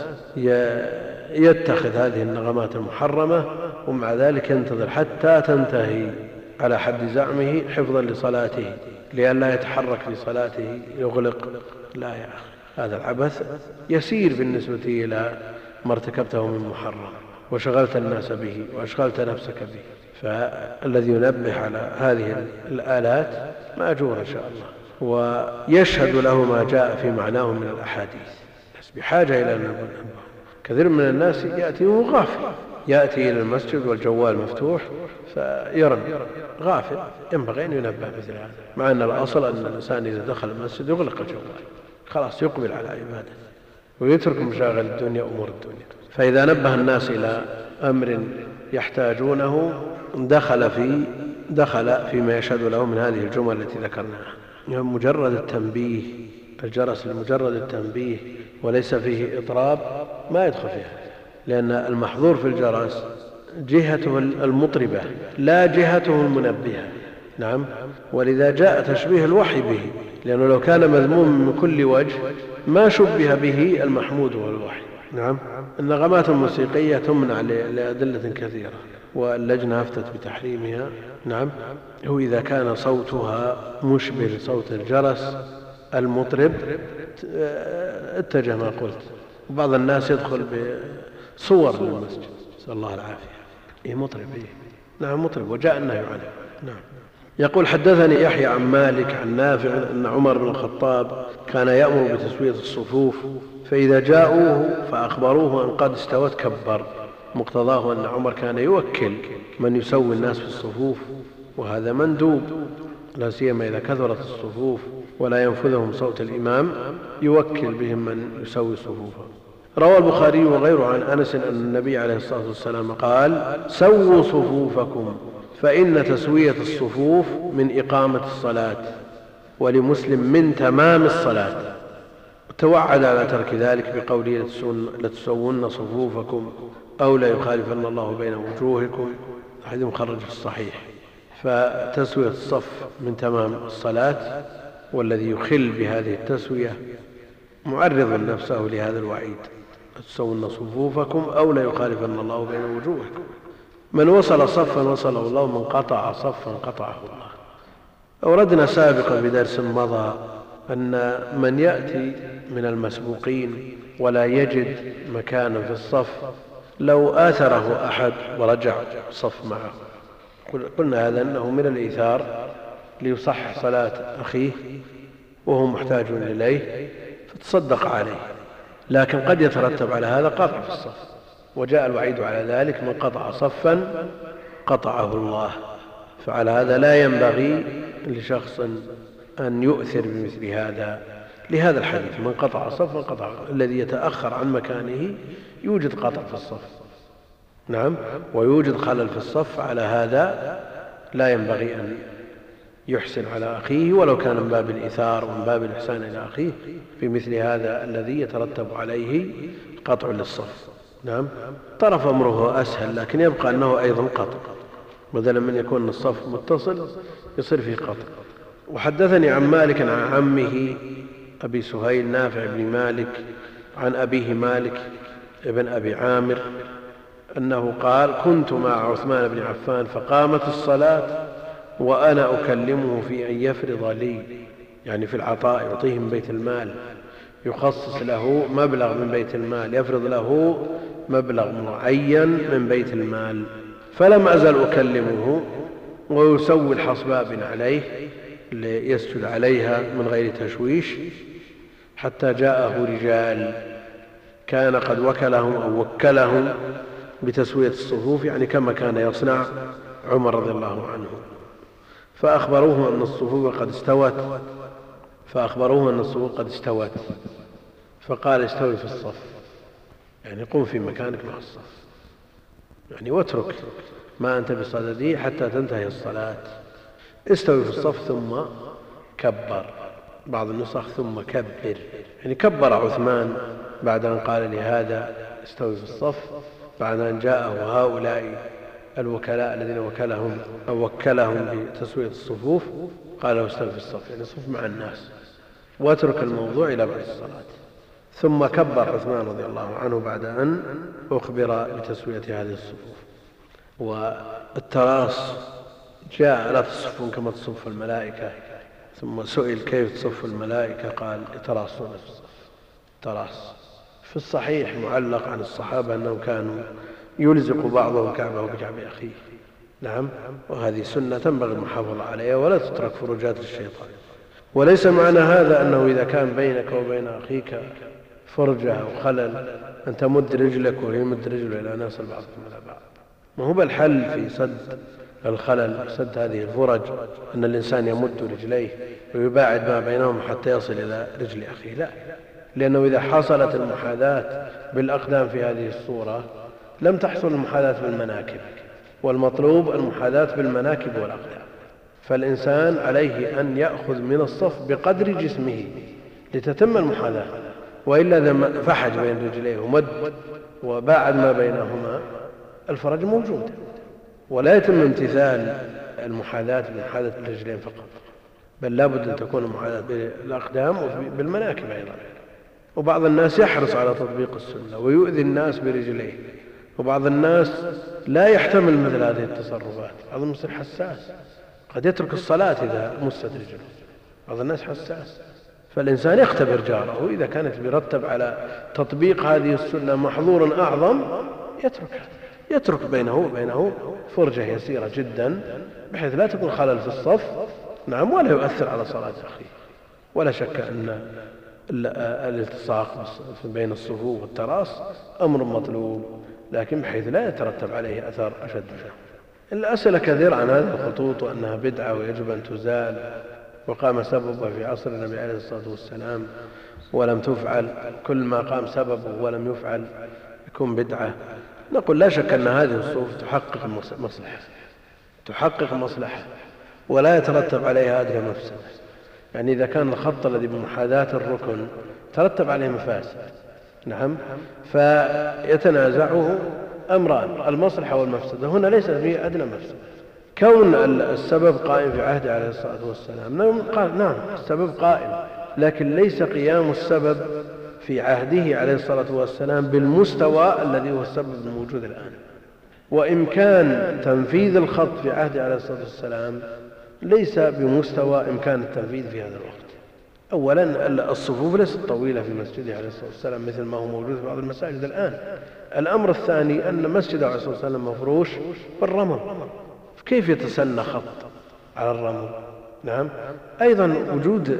يتخذ هذه النغمات المحرمة ومع ذلك ينتظر حتى تنتهي على حد زعمه حفظا لصلاته لئلا يتحرك في صلاته يغلق. لا يا أخي، هذا العبث يسير بالنسبة إلى ما ارتكبته من محرم وشغلت الناس به وأشغلت نفسك به. فالذي ينبه على هذه الآلات مأجور إن شاء الله، ويشهد له ما جاء في معناه من الأحاديث، بس بحاجة إلى أن كثير من الناس يأتي وهو غافل، يأتي إلى المسجد والجوال مفتوح فيرن غافل، ينبغي أن ينبه مثل هذا، مع أن الأصل أن الإنسان إذا دخل المسجد يغلق الجوال خلاص، يقبل على عبادته ويترك مشاغل الدنيا أمور الدنيا. فإذا نبه الناس إلى أمر يحتاجونه دخل في دخل فيما يشهد له من هذه الجمل التي ذكرناها. مجرد التنبيه، الجرس لمجرد التنبيه وليس فيه إطراب ما يدخل فيها، لأن المحظور في الجرس جهته المطربة لا جهته المنبهة. نعم، ولذا جاء تشبيه الوحي به، لأنه لو كان مذموما من كل وجه ما شبه به المحمود والوحي. نعم، النغمات الموسيقية تمنع لأدلة كثيرة، واللجنة أفتت بتحريمها. نعم، هو إذا كان صوتها مشبه لصوت الجرس المطرب اتجه ما قلت. وبعض الناس يدخل بصور للمسجد، نسأل الله العافية، إيه مطرب إيه؟ نعم مطرب، وجاء النهي عنه. نعم. يقول: حدثني يحيى عن مالك عن نافع أن عمر بن الخطاب كان يأمر بتسوية الصفوف، فإذا جاءوه فأخبروه أن قد استوت كبر. مقتضاه أن عمر كان يوكل من يسوي الناس في الصفوف، وهذا مندوب، لا سيما إذا كثرت الصفوف ولا ينفذهم صوت الإمام، يوكل بهم من يسوي صفوفهم. روى البخاري وغيره عن أنس أن النبي عليه الصلاة والسلام قال: سووا صفوفكم فإن تسوية الصفوف من إقامة الصلاة، ولمسلم من تمام الصلاة. توعد على ترك ذلك بقوله: لتسوون صفوفكم أو لا يخالفن الله بين وجوهكم، حديث مخرج في الصحيح. فتسوية الصف من تمام الصلاة، والذي يخل بهذه التسوية معرض نفسه لهذا الوعيد: لتسوون صفوفكم أو لا يخالفن الله بين وجوهكم. من وصل صفا وصله الله، من قطع صفا قطعه الله. أوردنا سابقا بدرس مضى أن من يأتي من المسبوقين ولا يجد مكانا في الصف، لو آثره أحد ورجع صف معه، قلنا هذا أنه من الإيثار ليصح صلاة أخيه وهو محتاج إليه فتصدق عليه، لكن قد يترتب على هذا قطع في الصف، وجاء الوعيد على ذلك: من قطع صفا قطعه الله. فعلى هذا لا ينبغي لشخص أن يؤثر بمثل هذا لهذا الحديث: من قطع صفا قطعه. الذي يتأخر عن مكانه يوجد قطع في الصف، نعم، ويوجد خلل في الصف. على هذا لا ينبغي أن يحسن على أخيه ولو كان من باب الإيثار ومن باب الإحسان إلى أخيه في مثل هذا الذي يترتب عليه قطع للصف. نعم، طرف أمره أسهل، لكن يبقى أنه أيضا قطع، بدلا من يكون الصف متصل يصير فيه قطع. وحدثني عن مالك عن عمه أبي سهيل نافع بن مالك عن أبيه مالك ابن أبي عامر أنه قال: كنت مع عثمان بن عفان فقامت الصلاة وأنا أكلمه في أن يفرض لي، يعني في العطاء، يعطيه من بيت المال، يخصص له مبلغ من بيت المال، يفرض له مبلغ معين من بيت المال. فلم أزل أكلمه ويسوي الحصباء عليه ليسجد عليها من غير تشويش، حتى جاءه رجال كان قد وكلهم أو وكلهم بتسوية الصفوف، يعني كما كان يصنع عمر رضي الله عنه، فأخبروه أن الصفوف قد استوت فأخبروه أن الصفوف قد استوت فقال: استوي في الصف، يعني قم في مكانك مع الصف، يعني واترك ما أنت بصدده حتى تنتهي الصلاة. استوي في الصف ثم كبر، بعض النسخ ثم كبر، يعني كبر عثمان بعد أن قال لهذا استوي في الصف، بعد أن جاءه هؤلاء الوكلاء الذين وكلهم أو وكلهم بتسوية الصفوف، قال له: استوي في الصف، يعني صف مع الناس واترك الموضوع إلى بعد الصلاة. ثم كبر عثمان رضي الله عنه بعد أن أخبر بتسوية هذه الصفوف. والتراص جاء: لا تصفون كما تصف الملائكة. ثم سئل: كيف تصف الملائكة؟ قال: يتراصون في الصف. تراص في الصحيح معلق عن الصحابة أنهم كانوا يلزق بعضهم كعبه بكعب أخيه. نعم، وهذه سنة تنبغي المحافظة عليها ولا تترك فرجات الشيطان. وليس معنى هذا أنه إذا كان بينك وبين أخيك فرجة أو خلل أن تمد رجلك ويمد رجله إلى ناس بعضكم إلى بعض. ما هو بالحل في سد الخلل، سد هذه الفرج، أن الإنسان يمد رجليه ويباعد ما بينهم حتى يصل إلى رجل أخيه، لا، لأنه إذا حصلت المحاذاة بالأقدام في هذه الصورة لم تحصل المحاذاة بالمناكب، والمطلوب المحاذاة بالمناكب والأقدام. فالإنسان عليه أن يأخذ من الصف بقدر جسمه لتتم المحاذاة، وإلا فحج بين رجليه ومد وباعد ما بينهما الفرج موجود، ولا يتم امتثال المحاذاة بمحاذاة الرجلين فقط، بل لا بد أن تكون المحاذاة بالأقدام وبالمناكب أيضا. وبعض الناس يحرص على تطبيق السنة ويؤذي الناس برجليه، وبعض الناس لا يحتمل مثل هذه التصرفات، بعض الناس حساس قد يترك الصلاة إذا مست رجله، بعض الناس حساس. فالإنسان يختبر جاره، إذا كانت يرتب على تطبيق هذه السنة محظور أعظم يترك يترك بينه وبينه فرجة يسيرة جدا بحيث لا تكون خلل في الصف، نعم، ولا يؤثر على صلاة أخيه. ولا شك أن الالتصاق بين الصفوف والتراص أمر مطلوب، لكن بحيث لا يترتب عليه أثر أشد منه. الأسئلة كثير عن هذه الخطوط وأنها بدعة ويجب أن تزال، وقام سببه في عصر النبي عليه الصلاة والسلام ولم تفعل، كل ما قام سببه ولم يفعل يكون بدعة. نقول لا شك أن هذه الصفوف تحقق مصلحة تحقق مصلحة ولا يترتب عليها أدنى مفسدة. يعني إذا كان الخط الذي بمحاذاة الركن ترتب عليه مفاسد، نعم، فيتنازعه أمران، المصلحة والمفسدة. هنا ليس فيه أدنى مفسدة. كون السبب قائم في عهده عليه الصلاة والسلام، نعم السبب قائم، لكن ليس قيام السبب في عهده عليه الصلاة والسلام بالمستوى الذي هو السبب الموجود الآن. وإمكان تنفيذ الخط في عهده عليه الصلاة والسلام ليس بمستوى إمكان التنفيذ في هذا الوقت. أولا الصفوف ليست طويلة في مسجده عليه الصلاة والسلام مثل ما هو موجود في بعض المساجد الآن. الأمر الثاني أن مسجد عليه الصلاة والسلام مفروش بالرمل، كيف يتسنى خط على الرمل؟ نعم. أيضا وجود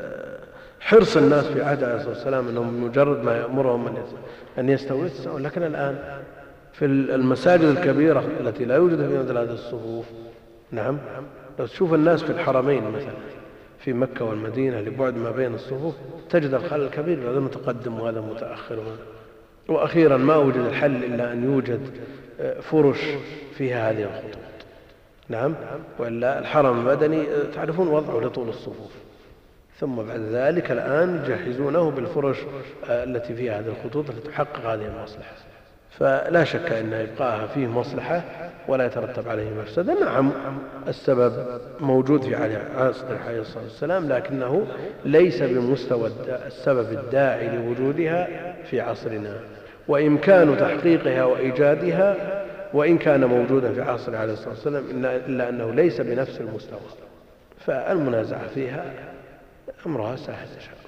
حرص الناس في عهد عليه الصلاة والسلام أنهم مجرد ما يأمرهم أن يستووا يستووا، لكن الآن في المساجد الكبيرة التي لا يوجد فيها مثل هذه الصفوف، نعم، لو تشوف الناس في الحرمين مثلا في مكة والمدينة لبعد ما بين الصفوف تجد الخلل الكبير، هذا متقدم وهذا متأخر. وأخيرا ما وجد الحل إلا أن يوجد فرش فيها هذه الخطوط، نعم، وإلا الحرم المدني تعرفون وضعه لطول الصفوف، ثم بعد ذلك الآن جهزونه بالفرش التي فيها هذه الخطوط التي تحقق هذه المصلحة. فلا شك أن إبقاءها فيه مصلحة ولا يترتب عليه مفسدة. نعم السبب موجود في عصر عليه الصلاة والسلام، لكنه ليس بمستوى السبب الداعي لوجودها في عصرنا، وإمكان تحقيقها وإيجادها وإن كان موجودا في عصر عليه الصلاة والسلام إلا أنه ليس بنفس المستوى. فالمنازعة فيها أمرها سهل إن شاء الله.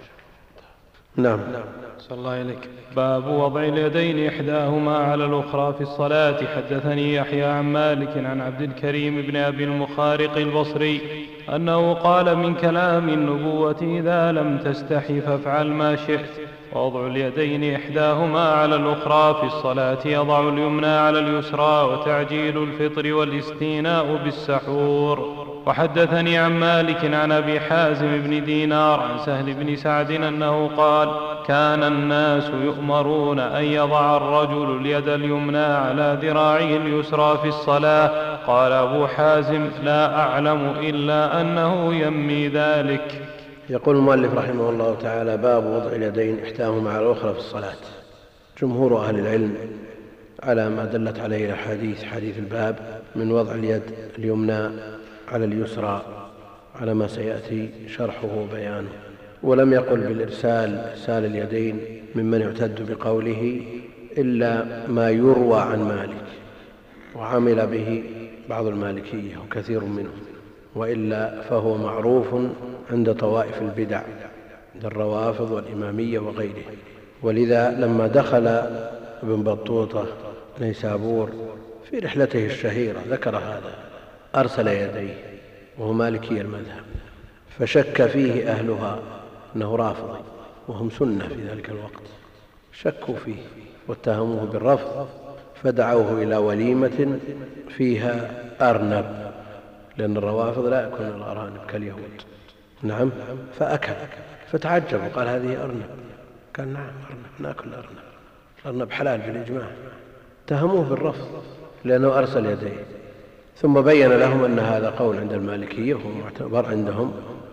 نعم. صلى الله عليك. باب وضع اليدين إحداهما على الأخرى في الصلاة. حدثني يحيى عن مالك عن عبد الكريم بن أبي المخارق البصري أنه قال من كلام النبوة إذا لم تستحي فافعل ما شئت. ووضع اليدين إحداهما على الأخرى في الصلاة يضع اليمنى على اليسرى، وتعجيل الفطر والاستيناء بالسحور. وحدثني عن مالك عن أبي حازم بن دينار عن سهل بن سعد أنه قال كان الناس يؤمرون أن يضع الرجل اليد اليمنى على ذراعه اليسرى في الصلاة. قال أبو حازم لا أعلم إلا أنه ينمي ذلك. يقول المؤلف رحمه الله تعالى باب وضع اليدين إحداهما على الأخرى في الصلاة. جمهور أهل العلم على ما دلت عليه الأحاديث حديث الباب من وضع اليد اليمنى على اليسرى على ما سيأتي شرحه وبيانه، ولم يقل بالإرسال إرسال اليدين ممن يعتد بقوله إلا ما يروى عن مالك، وعمل به بعض المالكية وكثير منهم، وإلا فهو معروف عند طوائف البدع عند الروافض والإمامية وغيره. ولذا لما دخل ابن بطوطة نيسابور في رحلته الشهيرة ذكر هذا، أرسل يديه وهو مالكي المذهب، فشك فيه أهلها أنه رافضي وهم سنة في ذلك الوقت، شكوا فيه واتهموه بالرفض، فدعوه إلى وليمة فيها أرنب، لأن الروافض لا يأكلون الأرانب كاليهود، نعم، فأكل فتعجب وقال هذه أرنب، قال نعم أرنب نأكل الأرنب، الأرنب حلال بالإجماع. اتهموه بالرفض لأنه أرسل يديه، ثم بين لهم أن هذا قول عند المالكية وهو معتبر عندهم،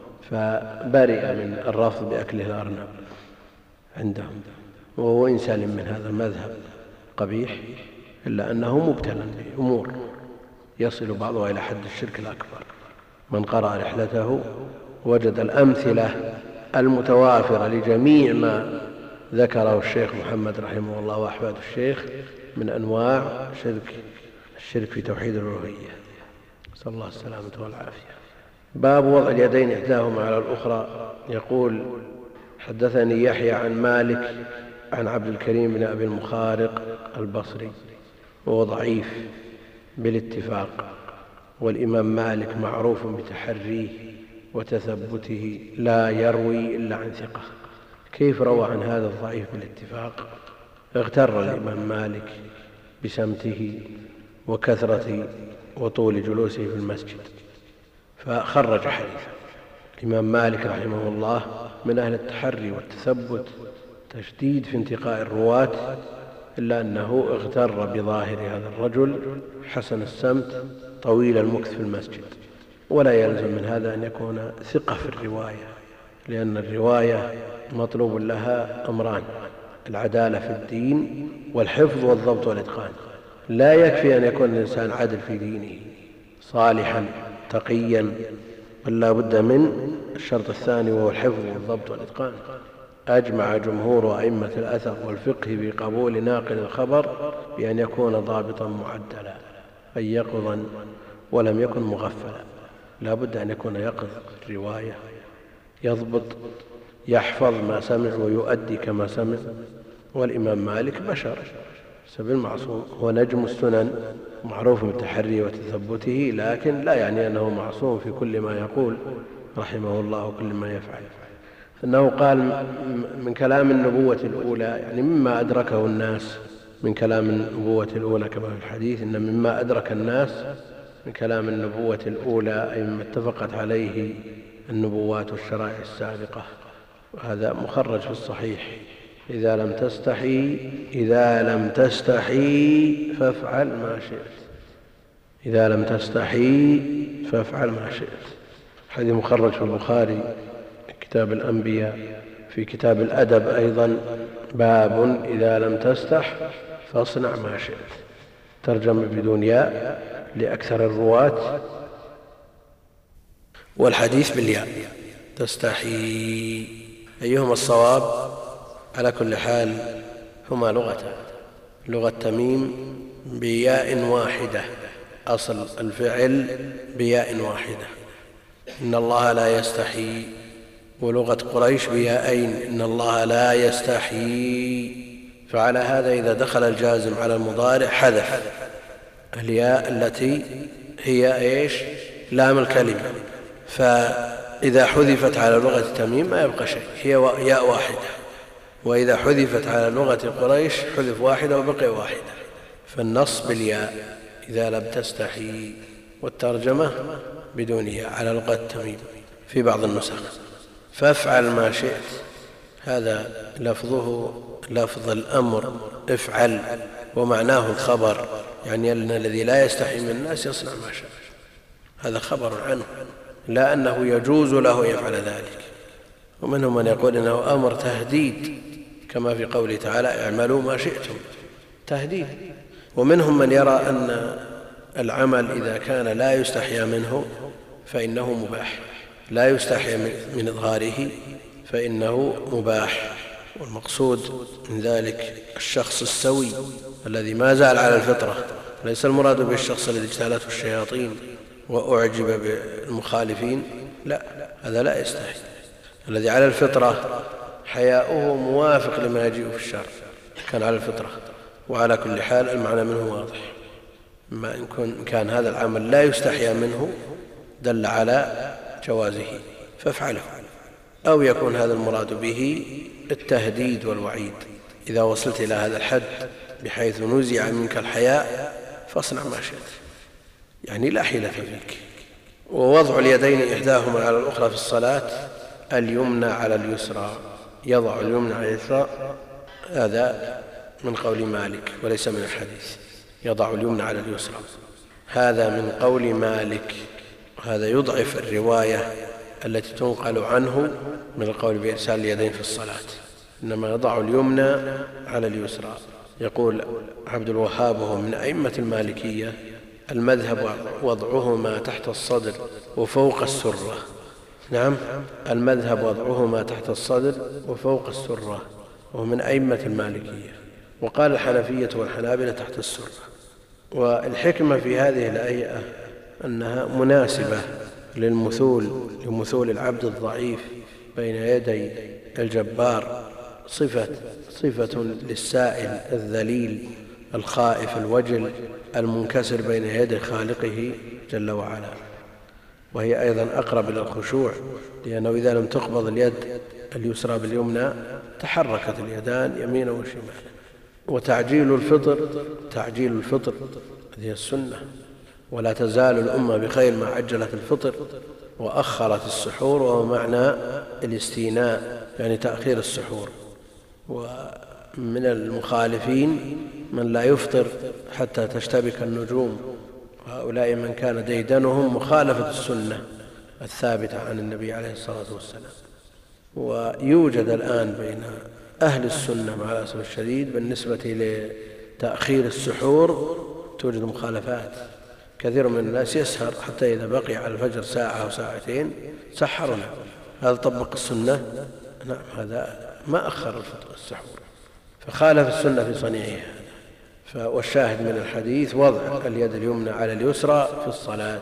فبرئ من الرفض بأكله الأرنب عندهم، وهو إن سلم من هذا المذهب قبيح إلا أنه مبتلى بأمور يصل بعضها إلى حد الشرك الأكبر. من قرأ رحلته وجد الأمثلة المتوافرة لجميع ما ذكره الشيخ محمد رحمه الله وأحفاد الشيخ من أنواع شرك الشرك في توحيد الألوهية، نسأل الله السلامة والعافية. باب وضع اليدين إحداهما على الأخرى. يقول حدثني يحيى عن مالك عن عبد الكريم بن أبي المخارق البصري، وهو ضعيف بالاتفاق، والإمام مالك معروف بتحريه وتثبته لا يروي إلا عن ثقة. كيف روى عن هذا الضعيف بالاتفاق؟ اغتر الإمام مالك بسمته وكثرة وطول جلوسه في المسجد فخرج حديثا، الإمام مالك رحمه الله من أهل التحري والتثبت تشديد في انتقاء الرواة، إلا أنه اغتر بظاهر هذا الرجل حسن السمت طويل المكث في المسجد، ولا يلزم من هذا أن يكون ثقة في الرواية، لأن الرواية مطلوب لها أمران: العدالة في الدين والحفظ والضبط والإتقان. لا يكفي أن يكون الإنسان عدل في دينه صالحا تقيا، بل لا بد من الشرط الثاني وهو الحفظ والضبط والإتقان. أجمع جمهور أئمة الأثر والفقه بقبول ناقل الخبر بأن يكون ضابطا معدلا، أي يقظا ولم يكن مغفلا. لا بد أن يكون يقظ الرواية، يضبط يحفظ ما سمع ويؤدي كما سمع. والإمام مالك بشر سبيل معصوم، هو نجم السنن معروف بالتحري وتثبته، لكن لا يعني أنه معصوم في كل ما يقول رحمه الله وكل ما يفعل. أنه قال من كلام النبوة الأولى، يعني مما أدركه الناس من كلام النبوة الأولى، كما في الحديث إن مما أدرك الناس من كلام النبوة الأولى أي مما اتفقت عليه النبوات والشرائع السابقة. وهذا مخرج في الصحيح: إذا لم تستحي إذا لم تستحي فافعل ما شئت إذا لم تستحي فافعل ما شئت. حديث مخرج في البخاري كتاب الأنبياء، في كتاب الأدب أيضا: باب إذا لم تستح فاصنع ما شئت. ترجم بدون ياء لأكثر الرواة، والحديث بالياء. تستحي أيهما الصواب؟ على كل حال هما لغتان: لغة تميم بياء واحدة، أصل الفعل بياء واحدة إن الله لا يستحي، ولغة قريش بياءين إن الله لا يستحي. فعلى هذا إذا دخل الجازم على المضارع حذف الياء التي هي إيش؟ لام الكلمة. فإذا حذفت على لغة التميم ما يبقى شيء، هي ياء واحدة. وإذا حذفت على لغة قريش حذف واحدة وبقي واحدة. فالنص بالياء إذا لم تستحي، والترجمة بدون ياء على لغة التميم في بعض النسخ. فافعل ما شئت، هذا لفظه لفظ الأمر افعل، ومعناه الخبر، يعني أن الذي لا يستحي من الناس يصنع ما شاء. هذا خبر عنه، لا أنه يجوز له يفعل ذلك. ومنهم من يقول إنه أمر تهديد، كما في قوله تعالى: اعملوا ما شئتم، تهديد. ومنهم من يرى أن العمل إذا كان لا يستحيا منه فإنه مباح، لا يستحيا من إظهاره فإنه مباح. والمقصود من ذلك الشخص السوي الذي ما زال على الفطرة، ليس المراد به الشخص الذي اجتالته الشياطين وأعجب بالمخالفين، لا، هذا لا يستحي. الذي على الفطرة حياؤه موافق لما يجيء في الشرع، كان على الفطرة. وعلى كل حال المعنى منه واضح، ما إن كان هذا العمل لا يستحيا منه دل على جوازه فافعله، أو يكون هذا المراد به التهديد والوعيد: إذا وصلت إلى هذا الحد بحيث نزع منك الحياء فاصنع ما شئت، يعني لا حيلة فيك. ووضع اليدين إحداهما على الأخرى في الصلاة، اليمنى على اليسرى، يضع اليمنى على اليسرى، هذا من قول مالك وليس من الحديث. يضع اليمنى على اليسرى هذا من قول مالك، هذا يضعف الرواية التي تنقل عنه من القول بإرسال اليدين في الصلاة، إنما يضع اليمنى على اليسرى. يقول عبد الوهاب وهو من أئمة المالكية: المذهب وضعهما تحت الصدر وفوق السرة. نعم، المذهب وضعهما تحت الصدر وفوق السرة، وهو من أئمة المالكية. وقال الحنفية والحنابلة تحت السرة. والحكمة في هذه الهيئة أنها مناسبة للمثول لمثول العبد الضعيف بين يدي الجبار، صفة صفة للسائل الذليل الخائف الوجل المنكسر بين يدي خالقه جل وعلا. وهي أيضا أقرب إلى الخشوع، لأنه إذا لم تقبض اليد اليسرى باليمنى تحركت اليدان يمينا وشمالا. وتعجيل الفطر تعجيل الفطر هذه السنة، ولا تزال الأمة بخير ما عجلت الفطر، وأخرت السحور، وهو معنى الاستيناء يعني تأخير السحور. ومن المخالفين من لا يفطر حتى تشتبك النجوم، وهؤلاء من كان ديدنهم مخالفة السنة الثابتة عن النبي عليه الصلاة والسلام. ويوجد الآن بين أهل السنة مع الأسف الشديد بالنسبة لتأخير السحور توجد مخالفات. كثير من الناس يسهر حتى إذا بقي على الفجر ساعة أو ساعتين سحرنا، هذا طبق السنة؟ نعم، هذا ما أخر السحور، فخالف السنة في صنيعه. والشاهد من الحديث وضع اليد اليمنى على اليسرى في الصلاة،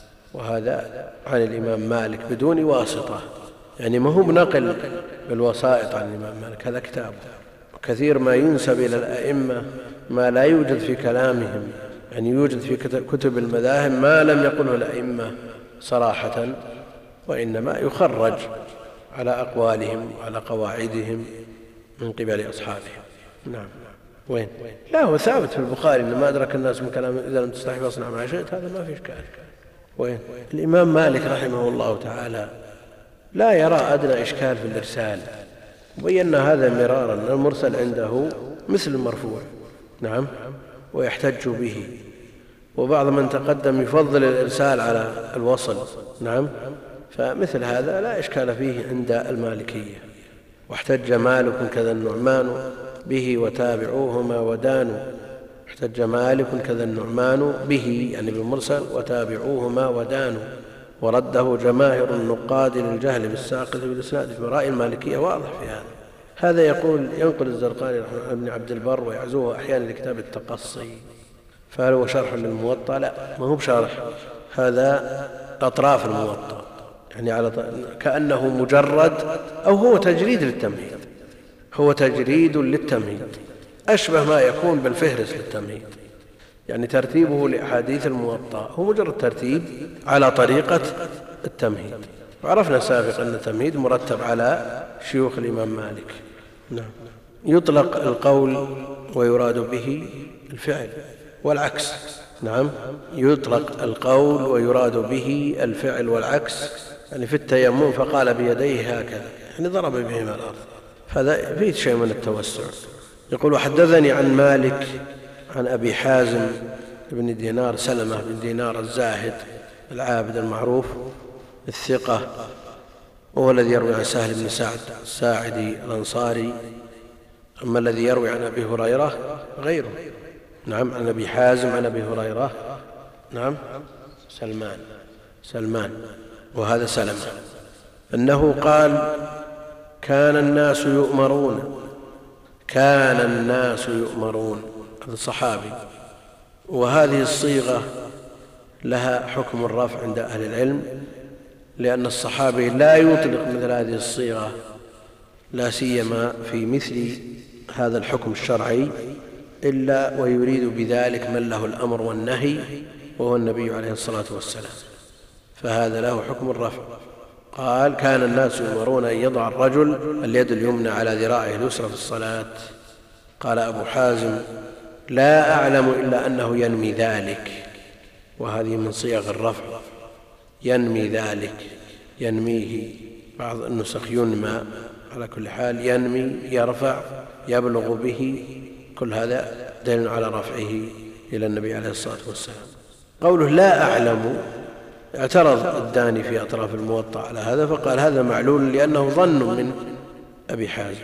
وهذا عن الإمام مالك بدون واسطة، يعني ما هو بنقل بالوسائط عن الإمام مالك، هذا كتابه. وكثير ما ينسب إلى الأئمة ما لا يوجد في كلامهم، يعني يوجد في كتب المذاهب ما لم يقله الأئمة صراحة، وإنما يخرج على أقوالهم وعلى قواعدهم من قبل أصحابهم. نعم. وين؟ لا، هو ثابت في البخاري إن ما أدرك الناس من كلام إذا لم تستحي فاصنع ما شئت، هذا ما في إشكال. وين؟ الإمام مالك رحمه الله تعالى لا يرى أدنى إشكال في الإرسال، وبينا هذا مرارا. المرسل عنده مثل المرفوع، نعم، ويحتج به. وبعض من تقدم يفضل الإرسال على الوصل، نعم، فمثل هذا لا إشكال فيه عند المالكية. واحتج مالك كذا النعمان به وتابعوهما ودانوا، احتج مالك كذا النعمان به يعني بالمرسل وتابعوهما ودانوا، ورده جماهر النقاد للجهل بالساقط بالإسناد. في رأي المالكية واضح في هذا. هذا يقول ينقل الزرقاني رحمه ابن عبد البر ويعزوه أحيانا لكتاب التقصي، فهل هو شرح للموطأ؟ لا، ما هو بشرح، هذا أطراف الموطأ، يعني على كأنه مجرد أو هو تجريد للتمهيد، هو تجريد للتمهيد أشبه ما يكون بالفهرس للتمهيد، يعني ترتيبه لأحاديث الموطأ هو مجرد ترتيب على طريقة التمهيد. وعرفنا سابقا أن التمهيد مرتب على شيوخ الإمام مالك. نعم. يطلق القول ويراد به الفعل والعكس. نعم، يطلق القول ويراد به الفعل والعكس، يعني في التيمم فقال بيديه هكذا، يعني ضرب بهما الأرض، هذا فيه شيء من التوسع. يقول وحدثني عن مالك عن أبي حازم بن دينار سلمة بن دينار الزاهد العابد المعروف الثقة، وهو الذي يروي عن سهل بن سعد الساعدي الأنصاري. أما الذي يروي عن أبي هريرة غيره. نعم، عن أبي حازم عن أبي هريرة، نعم، سلمان سلمان وهذا سلمة، أنه قال كان الناس يؤمرون كان الناس يؤمرون هذا الصحابي. وهذه الصيغة لها حكم الرفع عند أهل العلم، لأن الصحابي لا يطلق مثل هذه الصيغة، لا سيما في مثل هذا الحكم الشرعي، إلا ويريد بذلك من له الأمر والنهي وهو النبي عليه الصلاة والسلام، فهذا له حكم الرفع. قال كان الناس يؤمرون أن يضع الرجل اليد اليمنى على ذراعه اليسرى في الصلاة. قال أبو حازم لا أعلم إلا أنه ينمي ذلك، وهذه من صيغ الرفع، ينمي ذلك، ينميه، بعض النسخ ينمى، على كل حال ينمي يرفع يبلغ به، كل هذا دليل على رفعه إلى النبي عليه الصلاة والسلام. قوله لا أعلم، اعترض الداني في أطراف الموطأ على هذا فقال هذا معلول لأنه ظن من أبي حازم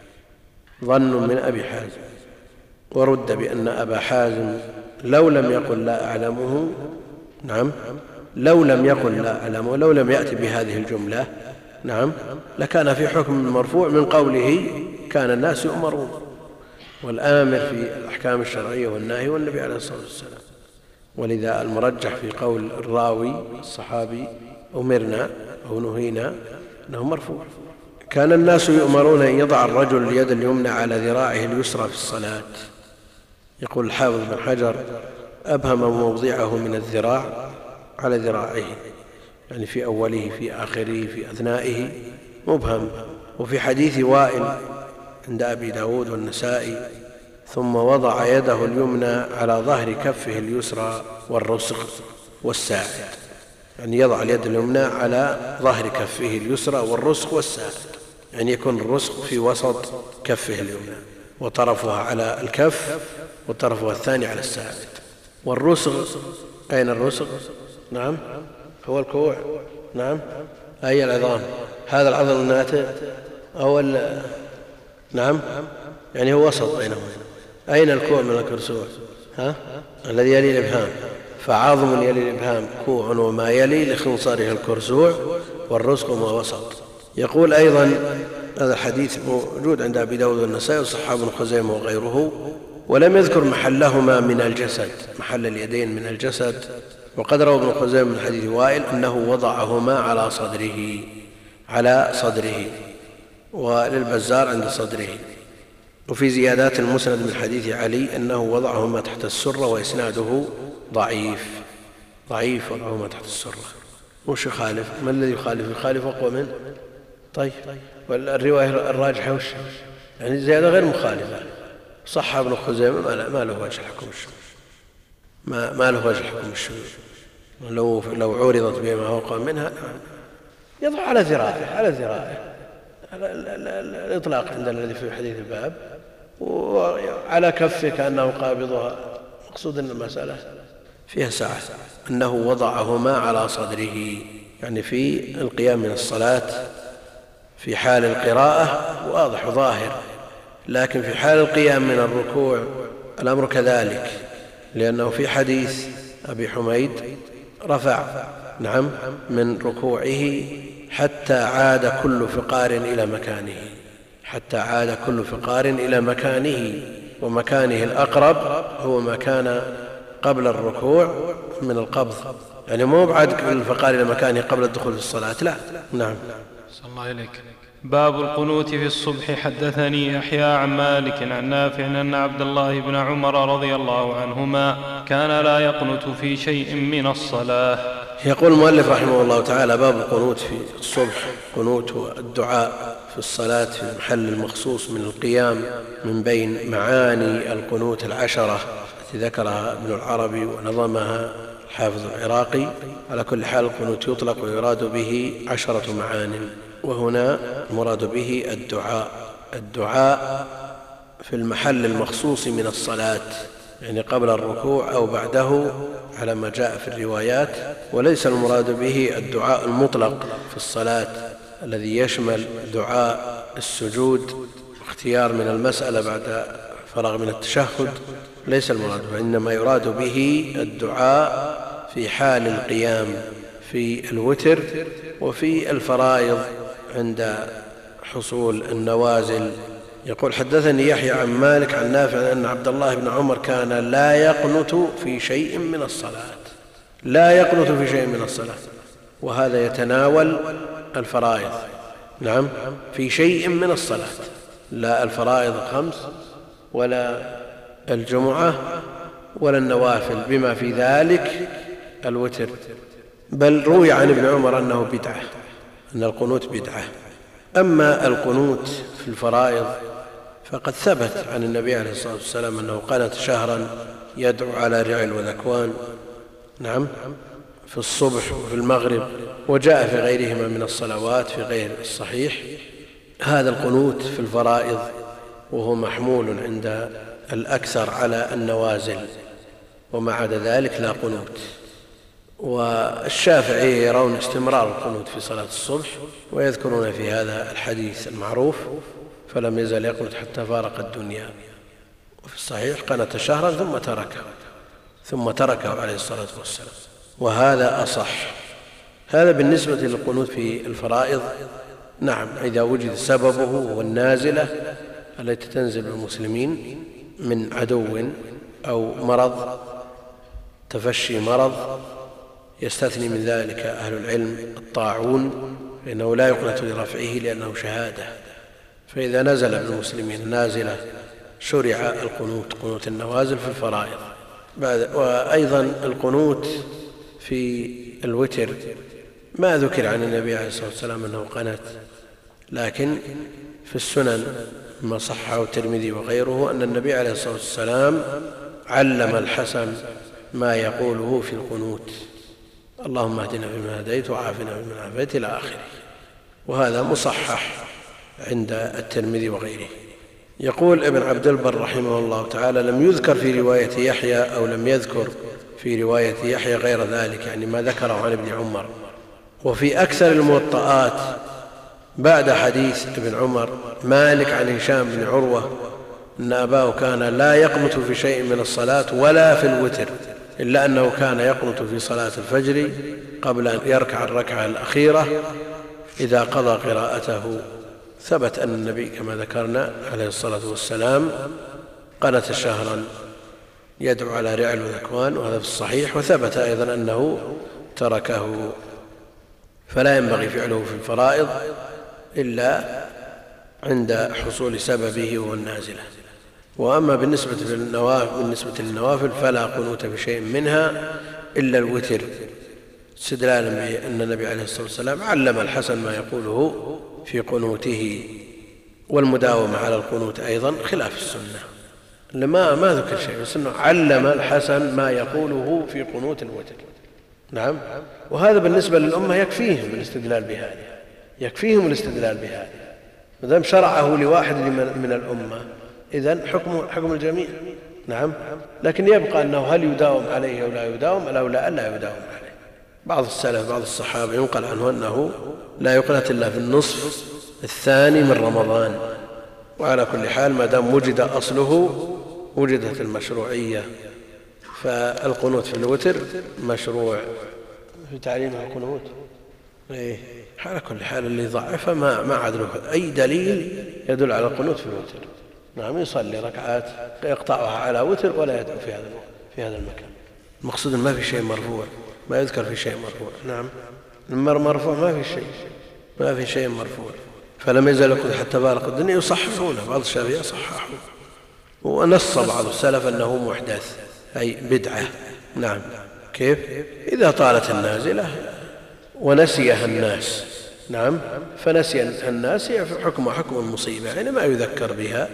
ظن من أبي حازم ورد بأن أبا حازم لو لم يقل لا أعلمه، نعم، لو لم يقل لا أعلمه، لو لم يأتي بهذه الجملة، نعم، لكان في حكم المرفوع من قوله كان الناس يؤمرون، والآمر في الأحكام الشرعية والنهي والنبي عليه الصلاة والسلام. ولذا المرجح في قول الراوي الصحابي أمرنا أو نهينا أنه مرفوع. كان الناس يؤمرون أن يضع الرجل اليد اليمنى على ذراعه اليسرى في الصلاة. يقول الحافظ بن حجر أبهم موضعه من الذراع على ذراعه، يعني في أوله في آخره في أثنائه مبهم. وفي حديث وائل عند أبي داود والنسائي ثم وضع يده اليمنى على ظهر كفه اليسرى والرسغ والساعد، يعني يضع اليد اليمنى على ظهر كفه اليسرى والرسغ والساعد، يعني يكون الرسغ في وسط كفه اليمنى وطرفها على الكف وطرفها الثاني على الساعد. والرسغ أين الرسغ؟ نعم هو الكوع. نعم أي العظام؟ هذا العضل الناتئ أو نعم يعني هو وسط بينهما. أين الكوع من الكرسوع؟ ها الذي يلي الإبهام، فعظم يلي الإبهام كوع وما يلي لخنصره الكرسوع، والرسغ ما وسط. يقول أيضا هذا الحديث موجود عند أبي داود والنسائي وصححه ابن خزيمة وغيره، ولم يذكر محلهما من الجسد، محل اليدين من الجسد. وقد روى ابن خزيمة من حديث وائل أنه وضعهما على صدره على صدره وللبزار عند صدره. وفي زيادات المسند من حديث علي أنه وضعهما تحت السرة وإسناده ضعيف ضعيف وضعهما تحت السرة. وش يخالف؟ ما الذي يخالف؟ يخالف أقوى منه. طيب والرواية الراجحة وش يعني زيادة غير مخالفة، صح ابن خزيمة ما له وجه الحكم الشذوذ، ما, ما له وجه الحكم الشذوذ. لو, لو عورضت بما هو قام منها يضع على ذراعه على ذراعه الإطلاق عند الذي في حديث الباب، وعلى كفه كأنه قابضها. مقصود أن المسألة فيها سعة، أنه وضعهما على صدره يعني في القيام من الصلاة في حال القراءة واضح ظاهر، لكن في حال القيام من الركوع الأمر كذلك، لأنه في حديث أبي حميد رفع نعم من ركوعه حتى عاد كل فقار إلى مكانه، حتى عاد كل فقار إلى مكانه، ومكانه الأقرب هو ما كان قبل الركوع من القبض، يعني مو بعد كل الفقار إلى مكانه قبل الدخول في الصلاة، لا. نعم. صلى الله عليك. باب القنوت في الصبح. حدثني يحيى عن مالك عن نافع أن عبد الله بن عمر رضي الله عنهما كان لا يقنت في شيء من الصلاة. يقول المؤلف رحمه الله تعالى: باب القنوت في الصبح. قنوت هو الدعاء في الصلاة في المحل المخصوص من القيام، من بين معاني القنوت العشرة التي ذكرها ابن العربي ونظمها الحافظ العراقي. على كل حال القنوت يطلق ويراد به عشرة معان، وهنا المراد به الدعاء الدعاء في المحل المخصوص من الصلاة، يعني قبل الركوع أو بعده على ما جاء في الروايات، وليس المراد به الدعاء المطلق في الصلاة الذي يشمل دعاء السجود واختيار من المسألة بعد فرغ من التشهد، ليس المراد به، إنما يراد به الدعاء في حال القيام في الوتر وفي الفرائض عند حصول النوازل. يقول: حدثني يحيى عن مالك عن نافع أن عبد الله بن عمر كان لا يقنت في شيء من الصلاة، لا يقنت في شيء من الصلاة، وهذا يتناول الفرائض. نعم، في شيء من الصلاة، لا الفرائض الخمس ولا الجمعة ولا النوافل بما في ذلك الوتر، بل روي عن ابن عمر أنه بدعة، أن القنوت بدعة. أما القنوت في الفرائض فقد ثبت عن النبي عليه الصلاة والسلام أنه قنت شهرا يدعو على رعل وذكوان، نعم، في الصبح وفي المغرب، وجاء في غيرهما من الصلوات في غير الصحيح. هذا القنوت في الفرائض وهو محمول عند الأكثر على النوازل، وما عدا ذلك لا قنوت. والشافعي يرون استمرار القنوت في صلاة الصبح، ويذكرون في هذا الحديث المعروف: فلم يزل يقنت حتى فارق الدنيا. وفي الصحيح قنت شهرا ثم تركه ثم تركه عليه الصلاة والسلام، وهذا أصح. هذا بالنسبة للقنوت في الفرائض. نعم، إذا وجد سببه والنازلة التي تنزل بالمسلمين من عدو أو مرض، تفشي مرض، يستثني من ذلك أهل العلم الطاعون، فإنه لا يقنت لرفعه لأنه شهادة. فإذا نزل بالمسلمين نازلة شرع القنوت، قنوت النوازل في الفرائض. وأيضا القنوت في الوتر ما ذكر عن النبي عليه الصلاة والسلام أنه قنت، لكن في السنن ما صحه الترمذي وغيره أن النبي عليه الصلاة والسلام علم الحسن ما يقوله في القنوت، اللهم اهدنا فيمن هديت وعافنا فيمن عافيت إلى آخره. وهذا مصحح عند الترمذي وغيره. يقول ابن عبد البر رحمه الله تعالى: لم يذكر في رواية يحيى أو لم يذكر في رواية يحيى غير ذلك، يعني ما ذكره عن ابن عمر. وفي أكثر الموطئات بعد حديث ابن عمر مالك عن هشام بن عروة أن أباه كان لا يقنت في شيء من الصلاة ولا في الوتر، إلا أنه كان يقنت في صلاة الفجر قبل أن يركع الركعة الأخيرة إذا قضى قراءته. ثبت أن النبي كما ذكرنا عليه الصلاة والسلام قنت شهرا يدعو على رعل وذكوان، وهذا في الصحيح. وثبت أيضا أنه تركه، فلا ينبغي فعله في الفرائض إلا عند حصول سببه والنازلة. وأما بالنسبة للنوافل, بالنسبة للنوافل فلا قنوت بشيء منها إلا الوتر، استدلالا بأن النبي عليه الصلاة والسلام علم الحسن ما يقوله في قنوته، والمداومة على القنوت أيضا خلاف السنة. لما ما ذكر شيء بس أنه علم الحسن ما يقوله في قنوت الوتر. نعم. وهذا بالنسبة للأمة يكفيهم الاستدلال بهذا، يكفيهم الاستدلال بهذا ما دام شرعه لواحد من الأمة، إذن حكم حكم الجميع. نعم. لكن يبقى أنه هل يداوم عليه أو لا يداوم، الأولى ألا يداوم عليه. بعض السلف بعض الصحابة ينقل عنه أنه لا يقنت إلا في النصف الثاني من رمضان. وعلى كل حال ما دام وجد أصله وجدت المشروعية، فالقنوت في الوتر مشروع في تعليم القنوت. إيه؟ على كل حال اللي ضعفه ما ما عاد له أي دليل يدل على القنوت في الوتر. نعم. يصلي ركعات يقطعها على وتر ولا يدعو في هذا في هذا المكان. المقصود ما في شيء مرفوع، ما يذكر في شيء مرفوع. نعم. المرفوع ما في شيء، ما في شيء مرفوع. فلم يزل يقول حتى بارق الدنيا يصححونه، بعض الشافعية صححوا، ونص بعض السلف أنه محدث أي بدعة. نعم. كيف؟ إذا طالت النازلة ونسيها الناس. نعم. فنسي الناس حكم حكم المصيبة، يعني ما يذكر بها.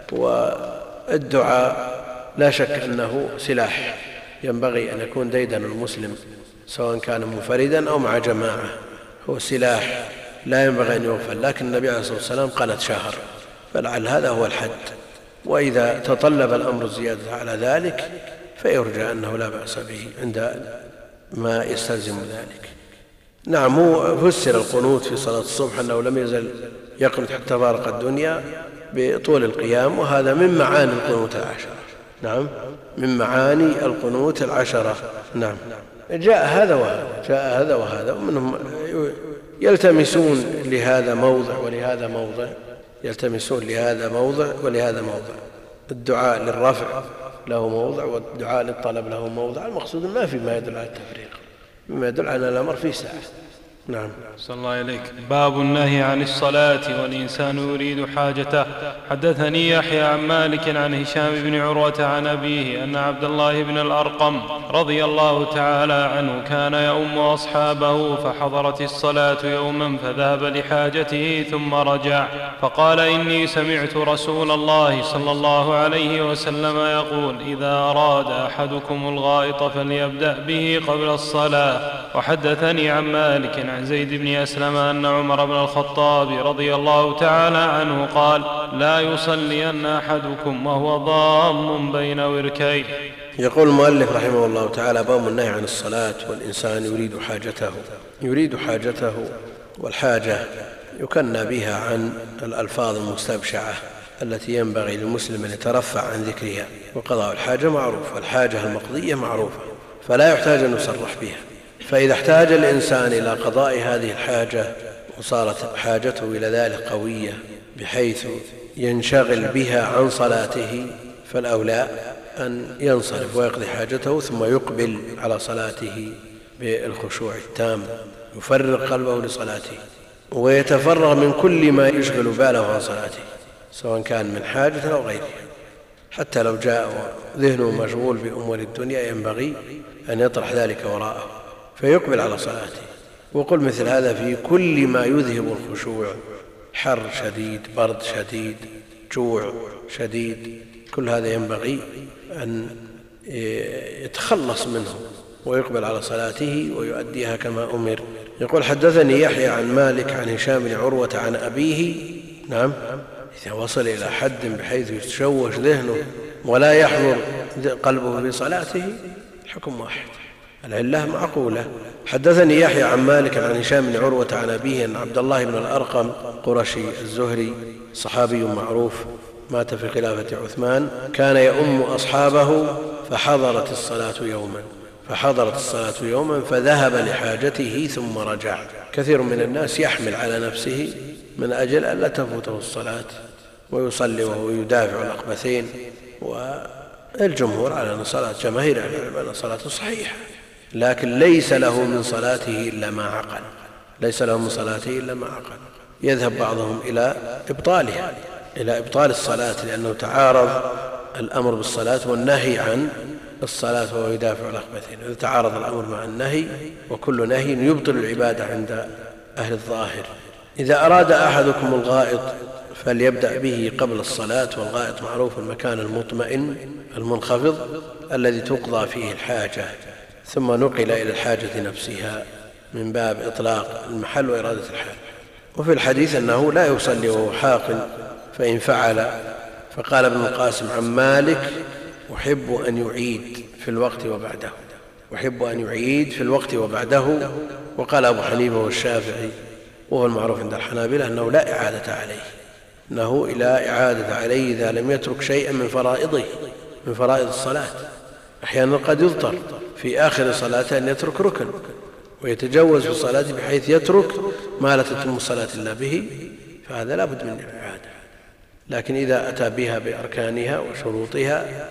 والدعاء لا شك أنه سلاح ينبغي أن يكون ديدن المسلم سواء كان منفردا أو مع جماعة، هو سلاح لا ينبغي أن يغفل. لكن النبي عليه الصلاة والسلام قنت شهر، فلعل هذا هو الحد. وإذا تطلب الأمر الزيادة على ذلك فيرجى أنه لا بأس به عند ما يستلزم ذلك. نعم. هو فسر القنوت في صلاة الصبح أنه لم يزل يقنت حتى فارق الدنيا بطول القيام، وهذا من معاني القنوت العشرة. نعم. من معاني القنوت العشرة. نعم. جاء هذا وهذا، جاء هذا وهذا، ومنهم يلتمسون لهذا موضع ولهذا موضع، يلتمسون لهذا موضع ولهذا موضع. الدعاء للرفع له موضع والدعاء للطلب له موضع. المقصود ما في ما يدل على التفريق، مما يدل على الأمر في ساعة. نعم. صلى الله عليك. باب النهي عن الصلاة والإنسان يريد حاجته. حدثني يحيى عن مالك عن هشام بن عروة عن أبيه أن عبد الله بن الأرقم رضي الله تعالى عنه كان يؤم أصحابه، فحضرت الصلاة يوما فذهب لحاجته ثم رجع، فقال: إني سمعت رسول الله صلى الله عليه وسلم يقول: إذا أراد أحدكم الغائط فليبدأ به قبل الصلاة. وحدثني عن مالك عن زيد بن أسلم أن عمر بن الخطاب رضي الله تعالى عنه قال: لا يصلين أحدكم وهو ضام بين وركين. يقول المؤلف رحمه الله تعالى: باب النهي عن الصلاة والإنسان يريد حاجته. يريد حاجته، والحاجة يكنى بها عن الألفاظ المستبشعة التي ينبغي للمسلم أن يترفع عن ذكرها. وقضاء الحاجة معروف، والحاجة المقضية معروفة، فلا يحتاج أن يصرح بها. فإذا احتاج الإنسان إلى قضاء هذه الحاجة وصارت حاجته إلى ذلك قوية بحيث ينشغل بها عن صلاته، فالأولى أن ينصرف ويقضي حاجته ثم يقبل على صلاته بالخشوع التام، يفرغ قلبه لصلاته ويتفرغ من كل ما يشغل باله عن صلاته سواء كان من حاجة أو غيرها. حتى لو جاء ذهنه مشغول بأمور الدنيا ينبغي أن يطرح ذلك وراءه فيقبل على صلاته. وقل مثل هذا في كل ما يذهب الخشوع، حر شديد، برد شديد، جوع شديد، كل هذا ينبغي أن يتخلص منه ويقبل على صلاته ويؤديها كما أمر. يقول حدثني يحيى عن مالك عن هشام بن عروة عن أبيه. نعم، إذا وصل إلى حد بحيث يتشوش ذهنه ولا يحضر قلبه في صلاته الحكم واحد، العلة معقولة. حدثني يحيى عن مالك عن هشام بن عروة عن أبيه أن عبد الله بن الأرقم قرشي الزهري صحابي معروف مات في خلافة عثمان، كان يؤم أصحابه فحضرت الصلاة يوما فحضرت الصلاة يوما فذهب لحاجته ثم رجع. كثير من الناس يحمل على نفسه من أجل أن لا تفوته الصلاة ويصلي وهو يدافع الأخبثين، والجمهور على أن صلاة جماهير أن صلاة صحيحة، لكن ليس له من صلاته إلا ما عقل ليس له من صلاته إلا ما عقل. يذهب بعضهم إلى إبطالها إلى إبطال الصلاة، لأنه تعارض الأمر بالصلاة والنهي عن الصلاة وهو يدافع الأخبثين. إذا تعارض الأمر مع النهي، وكل نهي يبطل العبادة عند أهل الظاهر. إذا أراد أحدكم الغائط فليبدأ به قبل الصلاة، والغائط معروف المكان المطمئن المنخفض الذي تقضى فيه الحاجة، ثم نقل إلى الحاجة نفسها من باب إطلاق المحل وإرادة الحال. وفي الحديث أنه لا يصلي وهو حاق فإن فعل. فقال ابن القاسم عن مالك: أحب أن يعيد في الوقت وبعده أحب أن يعيد في الوقت وبعده. وقال أبو حنيفة والشافعي وهو المعروف عند الحنابلة أنه لا إعادة عليه أنه لا إعادة عليه إذا لم يترك شيئا من فرائضه من فرائض الصلاة. أحيانا قد يضطر في آخر صلاته أن يترك ركن ويتجوز في الصلاة بحيث يترك ما لا تتم الصلاة إلا به، فهذا لا بد من الإعادة. لكن إذا أتى بها بأركانها وشروطها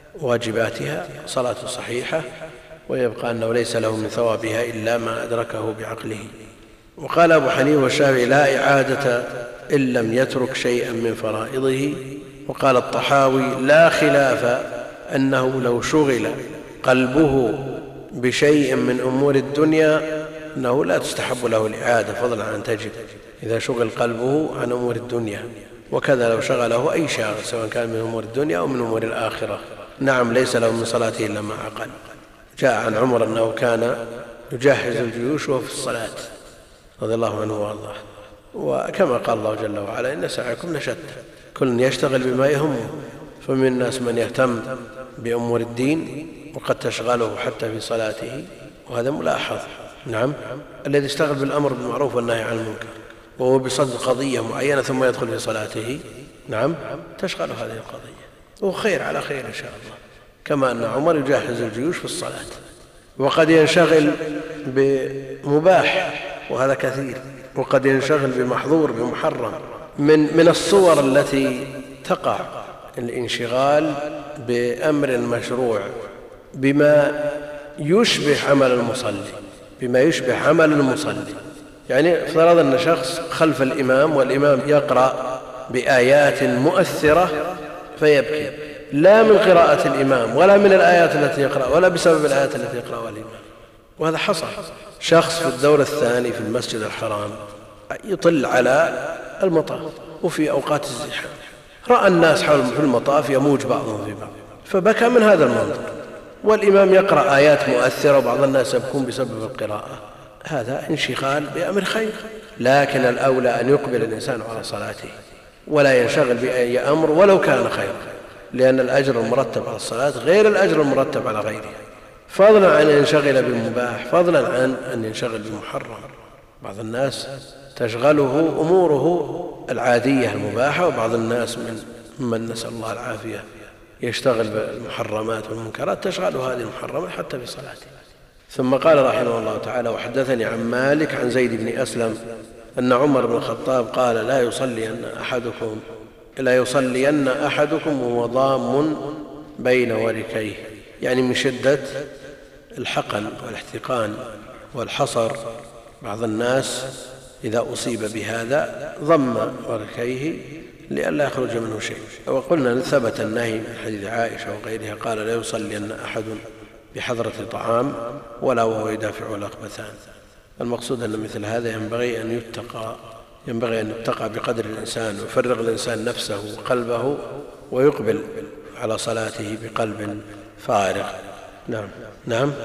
واجباتها صلاة صحيحة، ويبقى أنه ليس له من ثوابها إلا ما أدركه بعقله. وقال أبو حنيفة والشافعي: لا إعادة إن لم يترك شيئا من فرائضه. وقال الطحاوي: لا خلاف أنه لو شغل قلبه بشيء من أمور الدنيا أنه لا تستحب له الإعادة فضلا عن تجب إذا شغل قلبه عن أمور الدنيا، وكذا لو شغله أي شاغل سواء كان من أمور الدنيا أو من أمور الآخرة. نعم، ليس له من صلاته إلا ما عقل. جاء عن عمر أنه كان يجهز الجيوش وهو في الصلاة رضي الله عنه وارضاه. وكما قال الله جل وعلا: إن سعيكم لشتى كل يشتغل بما يهمه. فمن الناس من يهتم بأمور الدين وقد تشغله حتى في صلاته، وهذا ملاحظ. نعم، الذي اشتغل بالأمر بالمعروف والنهي عن المنكر وهو بصدد قضية معينة ثم يدخل في صلاته، نعم، تشغل هذه القضية، وهو خير على خير إن شاء الله. كما أن عمر يجهز الجيوش في الصلاة. وقد ينشغل بمباح وهذا كثير، وقد ينشغل بمحظور بمحرم. من من الصور التي تقع الانشغال بأمر مشروع بما يشبه عمل المصلي بما يشبه عمل المصلي يعني افترض أن شخص خلف الإمام والإمام يقرأ بآيات مؤثرة فيبكي، لا من قراءة الإمام ولا من الآيات التي يقرأ ولا بسبب الآيات التي يقرأها الإمام. وهذا حصل. شخص في الدور الثاني في المسجد الحرام يطل على المطاف وفي أوقات الزحام، رأى الناس حول المطاف يموج بعضهم في بعض فبكى من هذا المنظر، والإمام يقرأ آيات مؤثرة وبعض الناس يبكون بسبب القراءة. هذا انشغال بأمر خير، لكن الأولى أن يقبل الإنسان على صلاته ولا ينشغل بأي أمر ولو كان خيرا، لأن الأجر المرتب على الصلاة غير الأجر المرتب على غيرها، فضلا عن أن ينشغل بالمباح، فضلا عن أن ينشغل بالمحرم. بعض الناس تشغله أموره العادية المباحة، وبعض الناس من من نسأل الله العافية يشتغل بالمحرمات والمنكرات تشغله هذه المحرمات حتى في صلاته. ثم قال رحمه الله تعالى: وحدثني عن مالك عن زيد بن أسلم أن عمر بن الخطاب قال: لا يصلين أحدكم لا يصلين أحدكم وهو ضام بين وركيه، يعني من شدة الحقن والاحتقان والحصر. بعض الناس إذا أصيب بهذا ضم وركيه لئلا يخرج منه شيء. وقلنا ثبت النهي من حديث عائشة وغيرها قال: لا يصلين أحد بحضرة طعام ولا وهو يدافع الأخبثان. المقصود أن مثل هذا ينبغي أن يتقى ينبغي أن يتقى بقدر الإنسان، ويفرغ الإنسان نفسه وقلبه ويقبل على صلاته بقلب فارغ. نعم نعم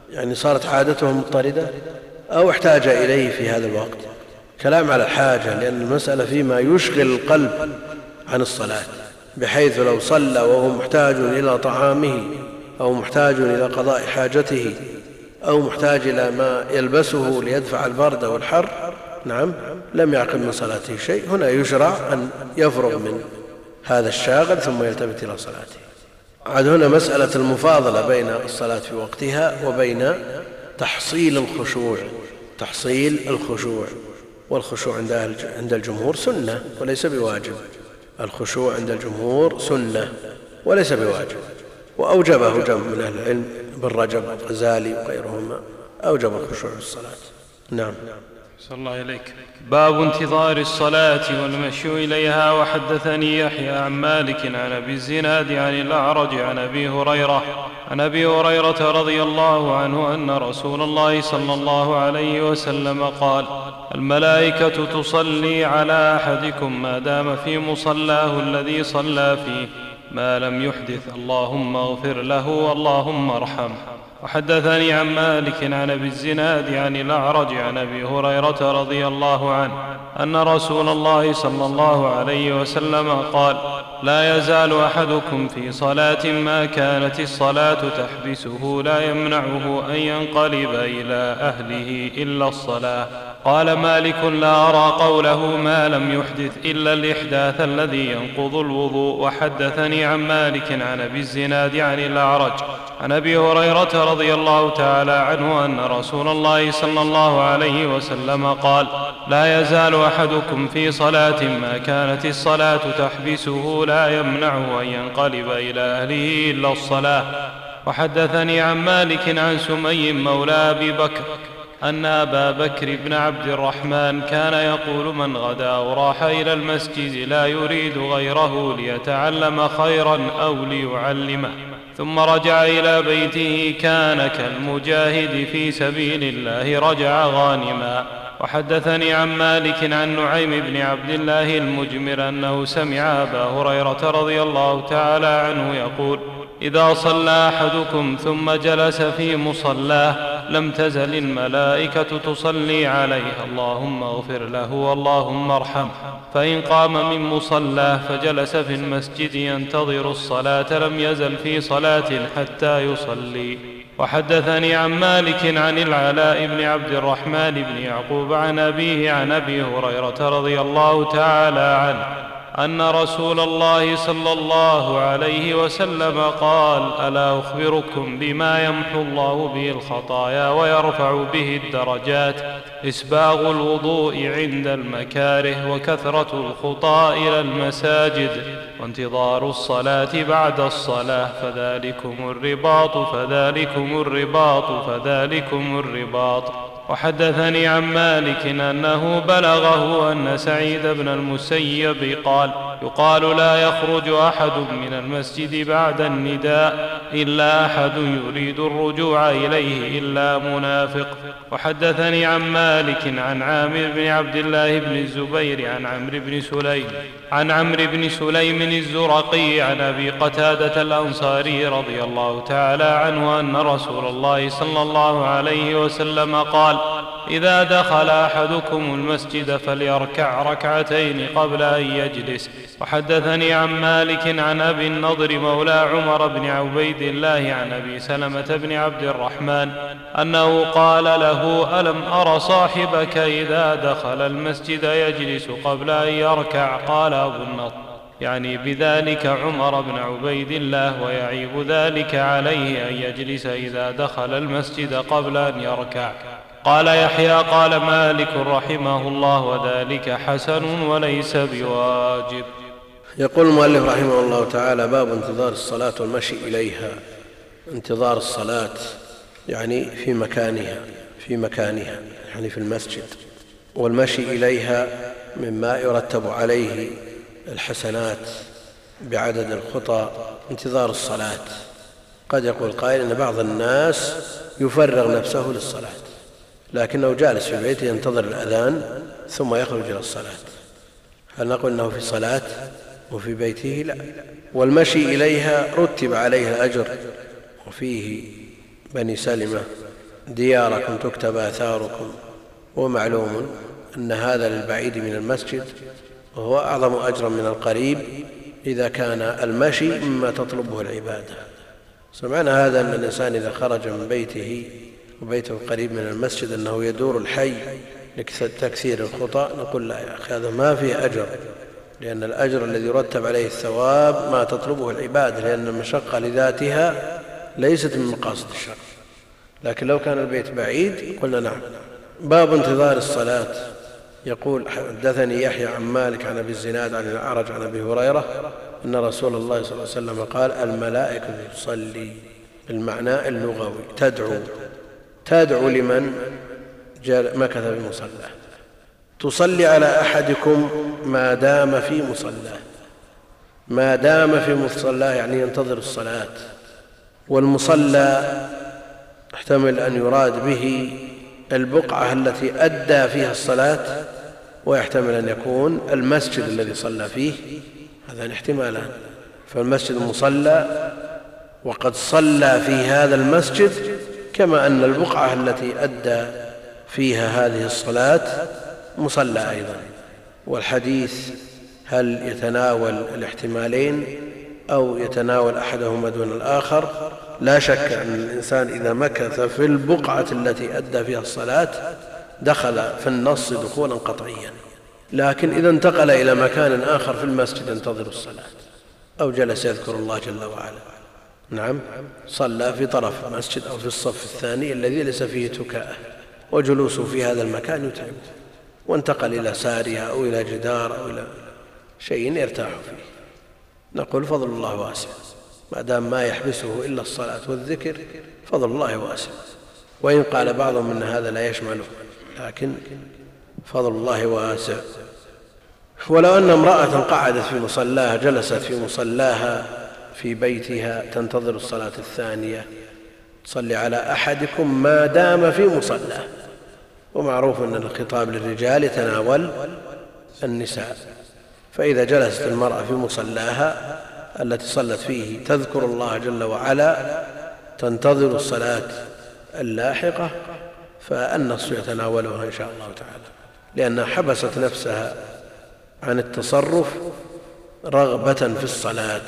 يعني صارت عادته مضطردة أو احتاج إليه في هذا الوقت. كلام على الحاجة، لأن المسألة فيما يشغل القلب عن الصلاة، بحيث لو صلى وهو محتاج إلى طعامه أو محتاج إلى قضاء حاجته أو محتاج إلى ما يلبسه ليدفع البرد والحر، نعم، لم يعقل من صلاته شيء. هنا يشرع أن يفرغ من هذا الشاغل ثم يلتفت إلى صلاته. عاد هنا مسألة المفاضلة بين الصلاة في وقتها وبين تحصيل الخشوع. تحصيل الخشوع، والخشوع عند الجمهور سنة وليس بواجب. الخشوع عند الجمهور سنة وليس بواجب، وأوجبه جمع من أهل العلم بالرجب والغزالي وغيرهما، أوجب الخشوع في الصلاة. نعم. صلى الله إليك. باب انتظار الصلاة والمشي إليها. وحدثني يحيى عن مالك عن أبي الزناد عن الأعرج عن أبي هريرة عن أبي هريرة رضي الله عنه أن رسول الله صلى الله عليه وسلم قال: الملائكة تصلي على أحدكم ما دام في مصلاه الذي صلى فيه ما لم يحدث، اللهم اغفر له واللهم ارحمه. وحدثني عن مالك عن أبي الزناد عن الأعرج عن أبي هريرة رضي الله عنه أن رسول الله صلى الله عليه وسلم قال: لا يزال أحدكم في صلاة ما كانت الصلاة تحبسه لا يمنعه أن ينقلب إلى أهله إلا الصلاة. قال مالك: لا أرى قوله ما لم يحدث إلا الإحداث الذي ينقض الوضوء. وحدثني عن مالك عن أبي الزناد عن الأعرج عن أبي هريرة رضي الله تعالى عنه أن رسول الله صلى الله عليه وسلم قال: لا يزال أحدكم في صلاة ما كانت الصلاة تحبسه لا يمنعه أن ينقلب إلى أهله إلا الصلاة. وحدثني عن مالك عن سمي مولى أبي بكر أن أبا بكر بن عبد الرحمن كان يقول: من غدا أو راح إلى المسجد لا يريد غيره ليتعلم خيرا أو ليعلمه ثم رجع إلى بيته كان كالمجاهد في سبيل الله رجع غانما. وحدثني عن مالك عن نعيم بن عبد الله المجمر أنه سمع أبا هريرة رضي الله تعالى عنه يقول: إذا صلى أحدكم ثم جلس في مصلاه لم تزل الملائكة تصلي عليه اللهم اغفر له واللهم ارحمه، فإن قام من مصلاه فجلس في المسجد ينتظر الصلاة لم يزل في صلاة حتى يصلي. وحدثني عن مالك عن العلاء بن عبد الرحمن بن يعقوب عن أبيه عن أبي هريرة رضي الله تعالى عنه أن رسول الله صلى الله عليه وسلم قال: ألا أخبركم بما يمحو الله به الخطايا ويرفع به الدرجات؟ إسباغ الوضوء عند المكاره، وكثرة الخطى إلى المساجد، وانتظار الصلاة بعد الصلاة، فذلكم الرباط فذلكم الرباط فذلكم الرباط. وحدثني عن مالك أنه بلغه أن سعيد بن المسيب قال: يقال لا يخرج أحد من المسجد بعد النداء إلا أحد يريد الرجوع إليه إلا منافق. وحدثني عن مالك عن عامر بن عبد الله بن الزبير عن عمرو بن سليم عن عمرو بن سليم الزرقي عن أبي قتادة الأنصاري رضي الله تعالى عنه أن رسول الله صلى الله عليه وسلم قال: إذا دخل أحدكم المسجد فليركع ركعتين قبل أن يجلس. وحدثني عن مالك عن أبي النضر مولى عمر بن عبيد الله عن أبي سلمة بن عبد الرحمن أنه قال له: ألم أر صاحبك إذا دخل المسجد يجلس قبل أن يركع؟ قال أبو النضر يعني بذلك عمر بن عبيد الله، ويعيب ذلك عليه أن يجلس إذا دخل المسجد قبل أن يركع. قال يحيى: قال مالك رحمه الله: وذلك حسن وليس بواجب. يقول المؤلف رحمه الله تعالى: باب انتظار الصلاة والمشي إليها. انتظار الصلاة يعني في مكانها في مكانها يعني في المسجد، والمشي إليها مما يرتب عليه الحسنات بعدد الخطى. انتظار الصلاة، قد يقول قائل إن بعض الناس يفرغ نفسه للصلاة لكنه جالس في بيته ينتظر الأذان ثم يخرج إلى الصلاة، هل نقول أنه في صلاة وفي بيته؟ لا. والمشي إليها رتب عليه الأجر، وفيه بني سلمة دياركم تكتب آثاركم. ومعلوم أن هذا للبعيد من المسجد، وهو أعظم أجرا من القريب إذا كان المشي مما تطلبه العبادة. سمعنا هذا أن الإنسان إذا خرج من بيته وبيته قريب من المسجد أنه يدور الحي لتكثير الخطى، نقول لا يا أخي، هذا ما فيه أجر، لأن الأجر الذي يرتب عليه الثواب ما تطلبه العبادة، لأن المشقة لذاتها ليست من مقاصد الشرع. لكن لو كان البيت بعيد قلنا نعم. باب انتظار الصلاة. يقول حدثني يحيى عن مالك عن أبي الزناد عن الأعرج عن أبي هريرة أن رسول الله صلى الله عليه وسلم قال: الملائكة تصلي، بالمعنى اللغوي تدعو تدعو لمن مكث في مصلاه، تصلي على أحدكم ما دام في مصلاه. ما دام في مصلاه يعني ينتظر الصلاة. والمصلى احتمل أن يراد به البقعة التي أدى فيها الصلاة، ويحتمل أن يكون المسجد الذي صلى فيه، هذان احتمالان. فالمسجد مصلى وقد صلى في هذا المسجد، كما أن البقعة التي أدى فيها هذه الصلاة مصلى أيضا. والحديث هل يتناول الاحتمالين أو يتناول أحدهما دون الآخر؟ لا شك أن الإنسان إذا مكث في البقعة التي أدى فيها الصلاة دخل في النص دخولا قطعيا. لكن إذا انتقل إلى مكان آخر في المسجد ينتظر الصلاة، أو جلس يذكر الله جل وعلا، نعم، صلى في طرف المسجد أو في الصف الثاني الذي ليس فيه تكاء، وجلوسه في هذا المكان يتعب، وانتقل إلى سارية أو إلى جدار أو إلى شيء يرتاح فيه، نقول فضل الله واسع، ما دام ما يحبسه إلا الصلاة والذكر فضل الله واسع. وإن قال بعضهم أن هذا لا يشمله، لكن فضل الله واسع. ولو أن امرأة قعدت في مصلاها، جلست في مصلاها في بيتها تنتظر الصلاة الثانية، تصلي على أحدكم ما دام في مصلاه. ومعروف أن الخطاب للرجال يتناول النساء، فإذا جلست المرأة في مصلاها التي صلت فيه تذكر الله جل وعلا تنتظر الصلاة اللاحقة، فالنص يتناولها إن شاء الله تعالى، لأنها حبست نفسها عن التصرف رغبة في الصلاة.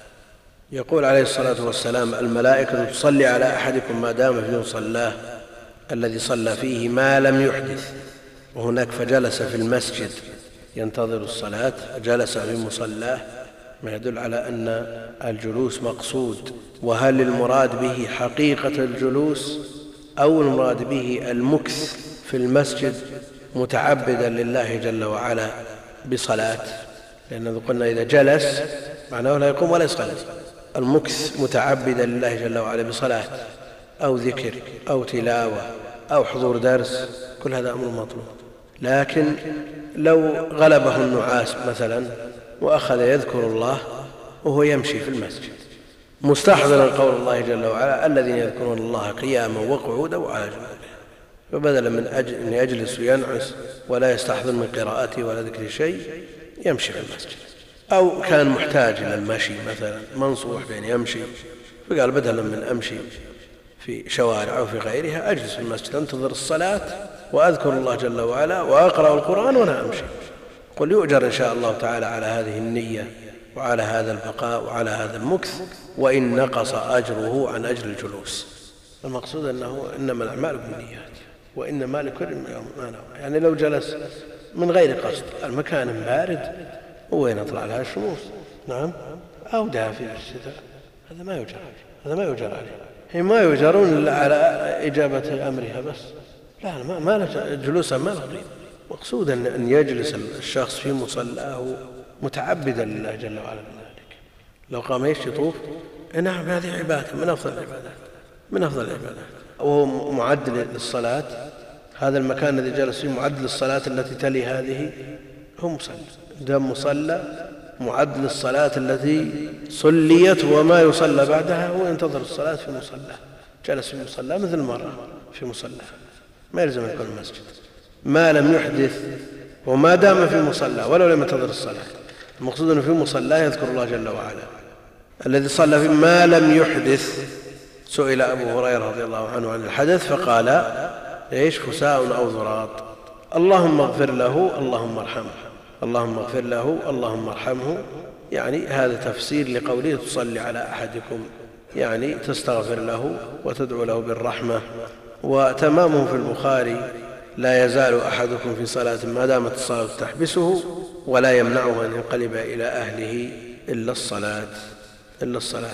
يقول عليه الصلاة والسلام: الملائكة تصلي على أحدكم ما دام في مصلاه الذي صلى فيه ما لم يحدث. وهناك فجلس في المسجد ينتظر الصلاة، جلس في مصلاه، ما يدل على أن الجلوس مقصود. وهل المراد به حقيقة الجلوس أو المراد به المكث في المسجد متعبدا لله جل وعلا بصلاة؟ لأنه قلنا إذا جلس معناه لا يقوم ولا يصلي. المكث متعبدا لله جل وعلا بصلاة أو ذكر أو تلاوة أو حضور درس، كل هذا أمر مطلوب. لكن لو غلبه النعاس مثلا وأخذ يذكر الله وهو يمشي في المسجد مستحضرا قول الله جل وعلا: الذين يذكرون الله قياما وقعودا وعلى جنوبهم، فبدلا من أن يجلس وينعس ولا يستحضر من قراءته ولا ذكر شيء يمشي في المسجد. أو كان محتاج إلى المشي مثلا، منصوح بأن يمشي، فقال بدلا من أمشي في شوارع أو في غيرها أجلس في المسجد أنتظر الصلاة وأذكر الله جل وعلا وأقرأ القرآن وأنا أمشي. قل يؤجر إن شاء الله تعالى على هذه النية وعلى هذا البقاء وعلى هذا المكث، وإن نقص أجره عن أجر الجلوس. المقصود أنه إنما الأعمال بالنيات وإنما لكل ما نوى. يعني لو جلس من غير قصد، المكان بارد وين يطلع لها الشموس، نعم، أو دافئ الشتاء، هذا ما يجر، هذا ما يجر عليه. هي ما يجرون إلا على إجابة أمرها بس، لا ما ما جلوسها ما له قيمة. مقصود أن يجلس الشخص في مصلاه متعبدا لله جل وعلا بذلك. لو قام يشطف، نعم، هذه عبادة من أفضل العبادات، من أفضل العبادات، وهو معد للصلاة. هذا المكان الذي جلس فيه معد للصلاة التي تلي هذه، هو مصلى، دم مصلى معد للصلاة التي صليت وما يصلى بعدها، هو ينتظر الصلاة في مصلى، جلس في مصلى مثل المرأة في مصلى، ما يلزم يكون المسجد ما لم يحدث وما دام في مصلى ولو لم ينتظر الصلاة. المقصود أنه في مصلى يذكر الله جل وعلا. الذي صلى في ما لم يحدث سئل أبو هريرة رضي الله عنه عن الحدث فقال ايش فساء أو ضراط. اللهم اغفر له اللهم ارحمه، اللهم اغفر له اللهم ارحمه، يعني هذا تفسير لقوله تصلي على أحدكم، يعني تستغفر له وتدعو له بالرحمة. وتمامه في البخاري لا يزال أحدكم في صلاة ما دامت الصلاة تحبسه ولا يمنعه أن ينقلب إلى أهله إلا الصلاة إلا الصلاة.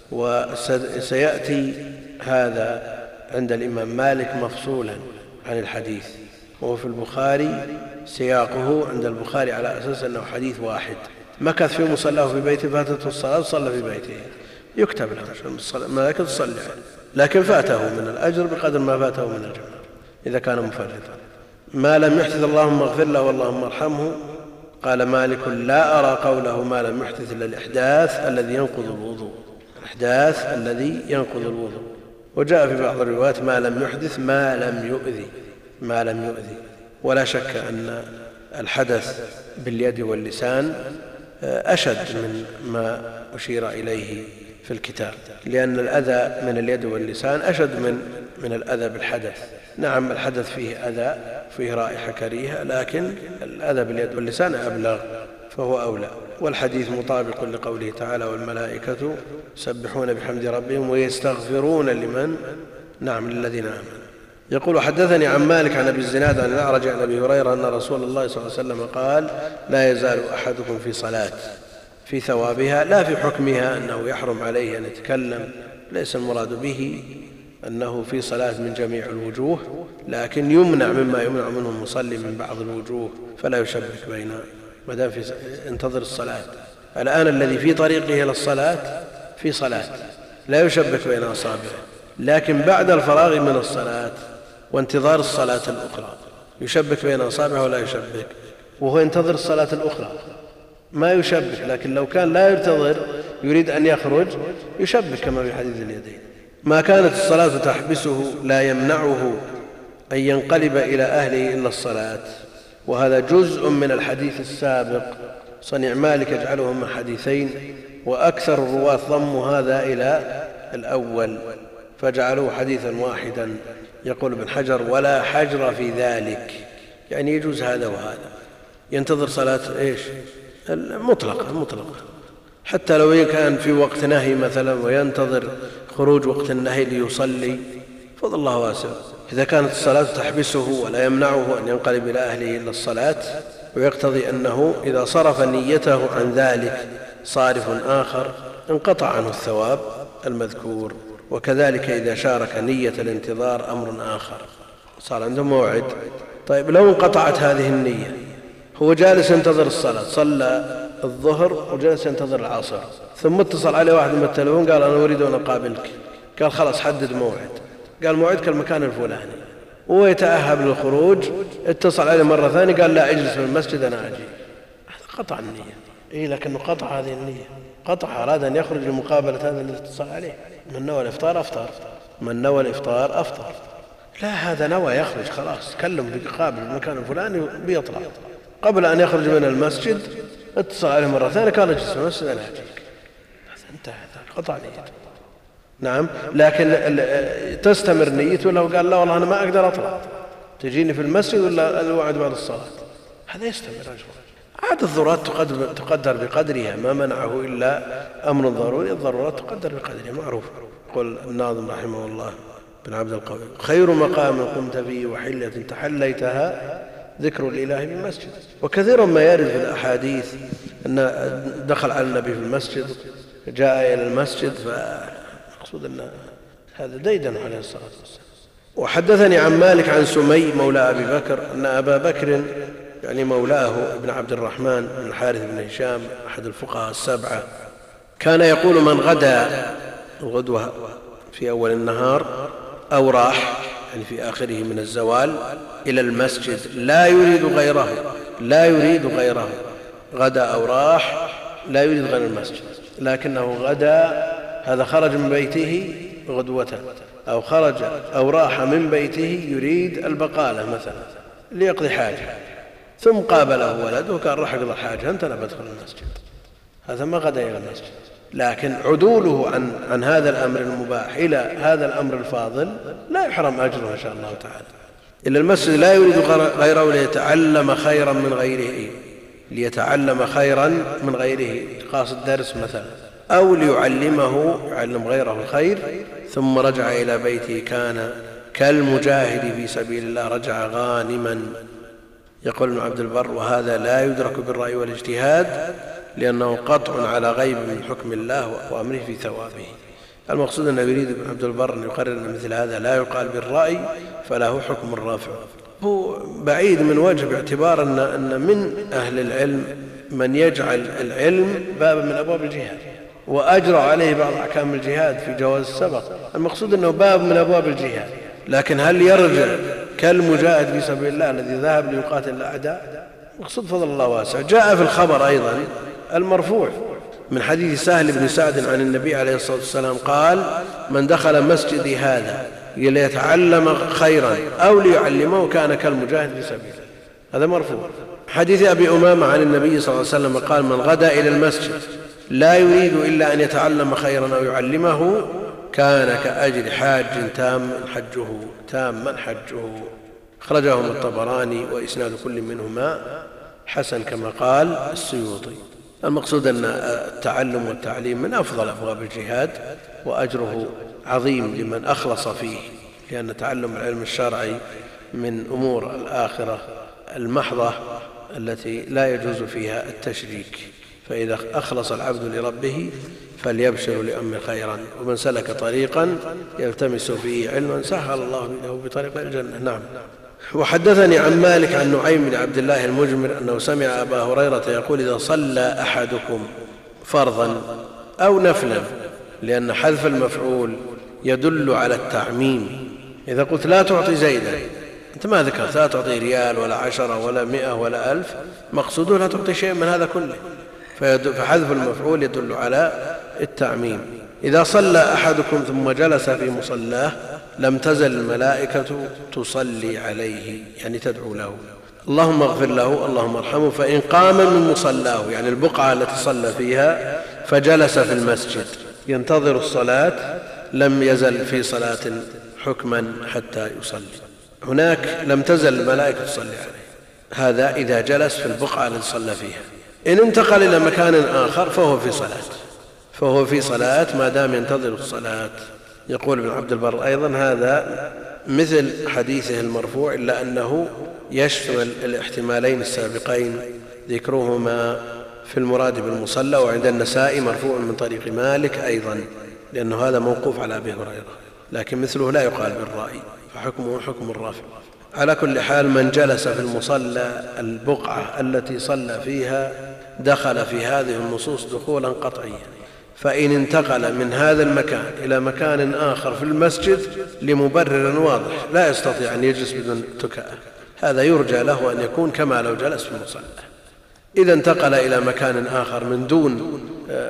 وسيأتي هذا عند الإمام مالك مفصولا عن الحديث، وهو في البخاري سياقه عند البخاري على أساس أنه حديث واحد. مكث في مصلاه في بيته فاتته الصلاة صلى في بيته، يكتب له الملائكة تصلي عليه، لكن فاته من الأجر بقدر ما فاته من الجنة إذا كان مفرطا. ما لم يحدث اللهم اغفر له واللهم ارحمه، قال مالك لا أرى قوله ما لم يحدث إلا الإحداث الذي ينقض الوضوء، الإحداث الذي ينقض الوضوء. وجاء في بعض الروايات ما لم يحدث ما لم يؤذي، ما لم يؤذي. ولا شك أن الحدث باليد واللسان أشد من ما أشير إليه في الكتاب، لأن الأذى من اليد واللسان أشد من من الأذى بالحدث. نعم الحدث فيه أذى، فيه رائحة كريهة، لكن الأذى باليد واللسان أبلغ فهو أولى. والحديث مطابق لقوله تعالى والملائكة يسبحون بحمد ربهم ويستغفرون لمن نعم للذين آمنوا. يقول حدثني عن مالك عن أبي الزناد عن الأعرج عن أبي هريرة أن رسول الله صلى الله عليه وسلم قال لا يزال أحدكم في صلاة في ثوابها لا في حكمها أنه يحرم عليه أن يتكلم، ليس المراد به أنه في صلاة من جميع الوجوه، لكن يمنع مما يمنع منه المصلي من بعض الوجوه، فلا يشبك بين ما دام في انتظر الصلاة. الآن الذي في طريقه إلى الصلاة في صلاة لا يشبك بين أصابعه، لكن بعد الفراغ من الصلاة وانتظار الصلاة الأخرى يشبك بين أصابعه ولا يشبك، وهو ينتظر الصلاة الأخرى ما يشبك. لكن لو كان لا ينتظر يريد أن يخرج يشبك كما في حديث اليدين. ما كانت الصلاة تحبسه لا يمنعه أن ينقلب إلى أهله إلا الصلاة، وهذا جزء من الحديث السابق. صنيع مالك يجعلهما حديثين، وأكثر الرواة ضموا هذا إلى الأول فجعلوه حديثا واحدا. يقول ابن حجر ولا حجر في ذلك، يعني يجوز هذا وهذا، ينتظر صلاة إيش المطلقة المطلقة حتى لو كان في وقت نهي مثلا وينتظر خروج وقت النهي ليصلي، فضل الله واسع. إذا كانت الصلاة تحبسه ولا يمنعه أن ينقلب إلى أهله إلا الصلاة، ويقتضي أنه إذا صرف نيته عن ذلك صارف آخر انقطع عنه الثواب المذكور. وكذلك إذا شارك نية الانتظار أمر آخر، صار عنده موعد. طيب لو انقطعت هذه النية، هو جالس ينتظر الصلاة، صلى الظهر وجلس ينتظر العصر، ثم اتصل عليه واحد من التلفون قال أنا أريد أن أقابلك، قال خلاص حدد موعد، قال موعدك المكان الفلاني، وهو يتأهب للخروج، اتصل عليه مرة ثانية قال لا اجلس في المسجد أنا أجي، قطع النية. إيه لكنه قطع هذه النية، قطع، أراد أن يخرج لمقابلة هذا الذي اتصل عليه. من نوى الإفطار أفطر، من نوى الإفطار أفطر. لا هذا نوى يخرج خلاص، كلم بقابل المكان الفلاني بيطلع، قبل أن يخرج من المسجد اتصل عليه مرة ثانية قال اجلس في المسجد أنا أجيك، انتهى، قطع نيته. نعم لكن تستمر نيته لو قال لا والله أنا ما أقدر أطلع، تجيني في المسجد ولا الوعد بعد الصلاة، هذا يستمر أجره. عاد الضرورات تقدر بقدرها، ما منعه إلا أمر ضروري، الضرورات تقدر بقدرها معروف. قل الناظم رحمه الله بن عبد القوي خير مقام قمت فيه وحلة تحليتها ذكر الإله بالمسجد. وكثيرا ما يرد في الأحاديث أن دخل على النبي في المسجد، جاء إلى المسجد، فأقصد أن هذا ديدن عليه الصلاة والسلام. وحدثني عن مالك عن سمي مولى أبي بكر أن أبا بكر يعني مولاه ابن عبد الرحمن بن الحارث بن هشام أحد الفقهاء السبعة كان يقول من غدا الغدوة في أول النهار أو راح يعني في آخره من الزوال إلى المسجد لا يريد غيره، لا يريد غيره، غدا أو راح لا يريد غير المسجد، لكنه غدا هذا خرج من بيته غدوة، أو خرج أو راح من بيته يريد البقالة مثلا ليقضي حاجة، ثم قابله ولده وكان راح يقضي حاجة أنت لا بدخل المسجد، هذا ما غدا إلى المسجد. لكن عدوله عن, عن هذا الأمر المباح إلى هذا الأمر الفاضل لا يحرم أجره إن شاء الله تعالى. إلا المسجد لا يريد غيره ليتعلم خيرا من غيره، ليتعلم خيرا من غيره، قاصد درس مثلا، أو ليعلمه يعلم غيره الخير ثم رجع إلى بيته كان كالمجاهد في سبيل الله رجع غانما. يقول ابن عبد البر: وهذا لا يدرك بالرأي والاجتهاد لأنه قطع على غيب من حكم الله وأمره في ثوابه. المقصود أنه يريد ابن عبد البر أن يقرر أن مثل هذا لا يقال بالرأي فله حكم الرافع. هو بعيد من وجه باعتبار أن, أن من أهل العلم من يجعل العلم بابا من أبواب الجهاد وأجرى عليه بعض أحكام الجهاد في جواز السبق. المقصود أنه باب من أبواب الجهاد، لكن هل يرجع كالمجاهد في سبيل الله الذي ذهب ليقاتل الأعداء؟ مقصود فضل الله واسع. جاء في الخبر أيضا المرفوع من حديث سهل بن سعد عن النبي عليه الصلاة والسلام قال: من دخل مسجدي هذا ليتعلم خيرا أو ليعلمه كان كالمجاهد في سبيل الله. هذا مرفوع. حديث أبي أمامة عن النبي صلى الله عليه وسلم قال: من غدا إلى المسجد لا يريد إلا أن يتعلم خيرا أو يعلمه كان كأجر حاج تام حجه تاما حجه. أخرجهم الطبراني وإسناد كل منهما حسن كما قال السيوطي. المقصود أن التعلم والتعليم من أفضل أبواب الجهاد وأجره عظيم لمن أخلص فيه، لأن تعلم العلم الشرعي من أمور الآخرة المحضة التي لا يجوز فيها التشريك. فإذا أخلص العبد لربه فليبشر لأمر خيرا، ومن سلك طريقا يلتمس فيه علما سهل الله له بطريق الجنة. نعم. وحدثني عن مالك عن نعيم بن عبد الله المجمر أنه سمع أبا هريرة يقول: إذا صلى أحدكم فرضا أو نفلا، لأن حذف المفعول يدل على التعميم. إذا قلت لا تعطي زيدا، أنت ما ذكرت لا تعطي ريال ولا عشرة ولا مئة ولا ألف، مقصوده لا تعطي شيء من هذا كله، فحذف المفعول يدل على التعميم. إذا صلى أحدكم ثم جلس في مصلاه لم تزل الملائكة تصلي عليه، يعني تدعو له: اللهم اغفر له، اللهم ارحمه. فإن قام من مصلاه، يعني البقعة التي صلى فيها، فجلس في المسجد ينتظر الصلاة لم يزل في صلاة حكما حتى يصلي. هناك لم تزل الملائكة تصلي عليه، هذا إذا جلس في البقعة التي صلى فيها. إن انتقل إلى مكان آخر فهو في صلاة فهو في صلاة ما دام ينتظر الصلاة. يقول ابن عبد البر أيضا: هذا مثل حديثه المرفوع، إلا أنه يشمل الاحتمالين السابقين ذكرهما في المراد بالمصلى، وعند النسائي مرفوع من طريق مالك أيضا، لأنه هذا موقوف على أبي هريرة، لكن مثله لا يقال بالرأي فحكمه حكم الرافع. على كل حال من جلس في المصلى البقعة التي صلى فيها دخل في هذه النصوص دخولا قطعيا. فإن انتقل من هذا المكان إلى مكان آخر في المسجد لمبرر واضح لا يستطيع أن يجلس بدون تكاء، هذا يرجى له أن يكون كما لو جلس في المصلى. إذا انتقل إلى مكان آخر من دون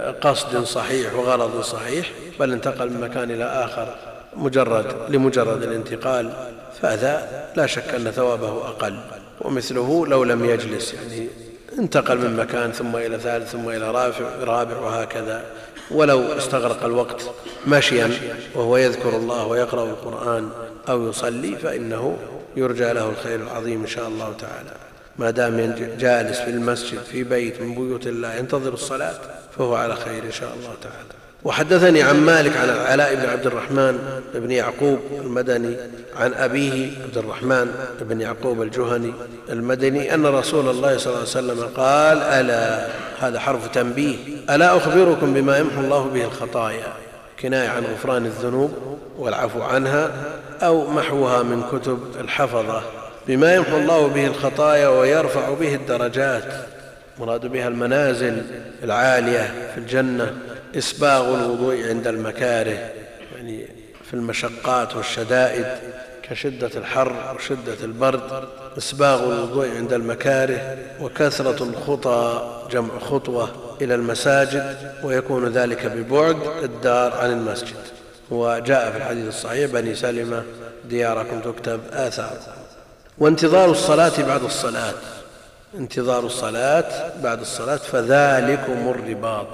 قصد صحيح وغرض صحيح، بل انتقل من مكان إلى آخر مجرد لمجرد الانتقال، فهذا لا شك أن ثوابه أقل. ومثله لو لم يجلس، يعني انتقل من مكان ثم إلى ثالث ثم إلى رابع وهكذا، ولو استغرق الوقت مشيا وهو يذكر الله ويقرأ القرآن أو يصلي، فإنه يرجى له الخير العظيم إن شاء الله تعالى، ما دام جالس في المسجد في بيت من بيوت الله ينتظر الصلاة فهو على خير إن شاء الله تعالى. وحدثني عن مالك عن العلاء بن عبد الرحمن بن يعقوب المدني عن أبيه عبد الرحمن بن يعقوب الجهني المدني أن رسول الله صلى الله عليه وسلم قال: ألا، هذا حرف تنبيه، ألا أخبركم بما يمحو الله به الخطايا، كناية عن غفران الذنوب والعفو عنها أو محوها من كتب الحفظة، بما يمحو الله به الخطايا ويرفع به الدرجات، مراد بها المنازل العالية في الجنة. إسباغ الوضوء عند المكاره، يعني في المشقات والشدائد كشدة الحر وشدة البرد، إسباغ الوضوء عند المكاره. وكثرة الخطى جمع خطوة إلى المساجد، ويكون ذلك ببعد الدار عن المسجد. وجاء في الحديث الصحيح: بني سلمة دياركم تكتب آثاركم. وانتظار الصلاة بعد الصلاة، انتظار الصلاة بعد الصلاة فذلكم الرباط،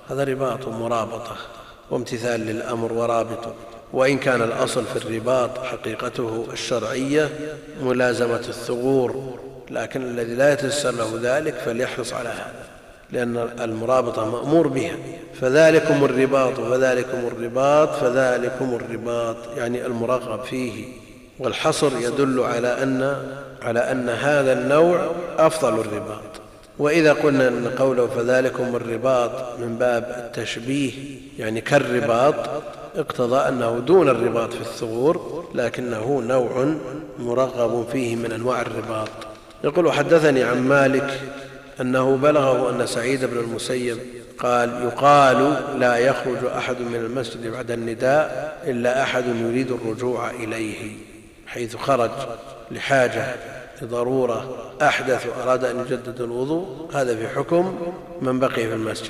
هذا رباط ومرابطة وامتثال للأمر ورابطه. وإن كان الأصل في الرباط حقيقته الشرعية ملازمة الثغور، لكن الذي لا يتيسر له ذلك فليحرص على هذا، لأن المرابطة مأمور بها. فذلكم الرباط فذلكم الرباط فذلكم الرباط يعني المرغب فيه. والحصر يدل على أن على أن هذا النوع أفضل الرباط. وإذا قلنا أن قوله فذلكم الرباط من باب التشبيه يعني كالرباط، اقتضى أنه دون الرباط في الثغور، لكنه نوع مرغب فيه من أنواع الرباط. يقول حدثني عن مالك أنه بلغه أن سعيد بن المسيب قال يقال لا يخرج أحد من المسجد بعد النداء إلا أحد يريد الرجوع إليه، حيث خرج لحاجة لضرورة أحدث وأراد أن يجدد الوضوء، هذا في حكم من بقي في المسجد.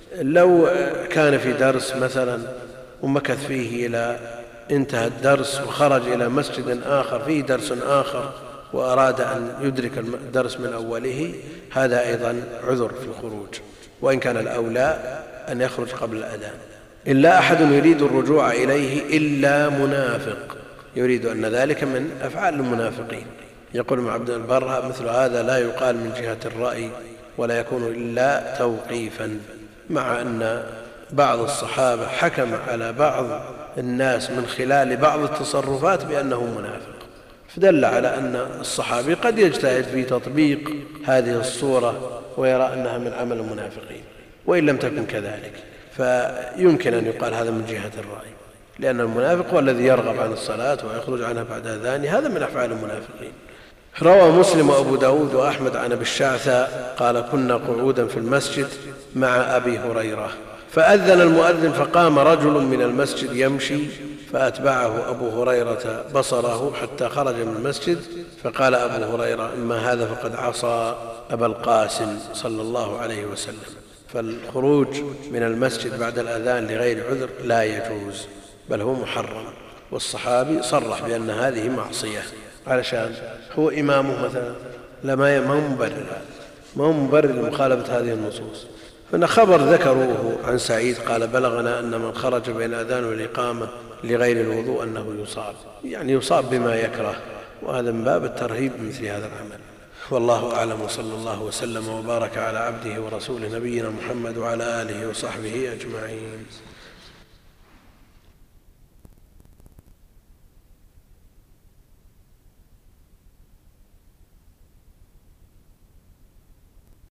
لو كان في درس مثلا ومكث فيه إلى انتهى الدرس وخرج إلى مسجد آخر فيه درس آخر وأراد أن يدرك الدرس من أوله، هذا أيضا عذر في الخروج، وإن كان الأولى أن يخرج قبل الأذان. إلا أحد يريد الرجوع إليه إلا منافق، يريد أن ذلك من أفعال المنافقين. يقول ابن عبد البر مثل هذا لا يقال من جهة الرأي ولا يكون إلا توقيفا، مع أن بعض الصحابة حكم على بعض الناس من خلال بعض التصرفات بأنه منافق، فدل على أن الصحابي قد يجتهد في تطبيق هذه الصورة ويرى أنها من عمل المنافقين، وإن لم تكن كذلك فيمكن أن يقال هذا من جهة الرأي، لأن المنافق هو الذي يرغب عن الصلاة ويخرج عنها بعد أذان، هذا من أفعال المنافقين. روى مسلم وأبو داود وأحمد عن أبي الشعثاء قال كنا قعودا في المسجد مع أبي هريرة فأذن المؤذن فقام رجل من المسجد يمشي فأتبعه أبو هريرة بصره حتى خرج من المسجد، فقال أبو هريرة إما هذا فقد عصى أبا القاسم صلى الله عليه وسلم. فالخروج من المسجد بعد الأذان لغير عذر لا يجوز بل هو محرم، والصحابي صرح بأن هذه معصية علشان هو إمامه مثلا، لا ما هو مبرر ما هو مبرر لمخالفة هذه النصوص. فإن خبر ذكروه عن سعيد قال بلغنا أن من خرج بين الأذان والإقامة لغير الوضوء أنه يصاب، يعني يصاب بما يكره، وهذا من باب الترهيب مثل هذا العمل. والله أعلم، وصلى الله وسلم وبارك على عبده ورسوله نبينا محمد وعلى آله وصحبه أجمعين.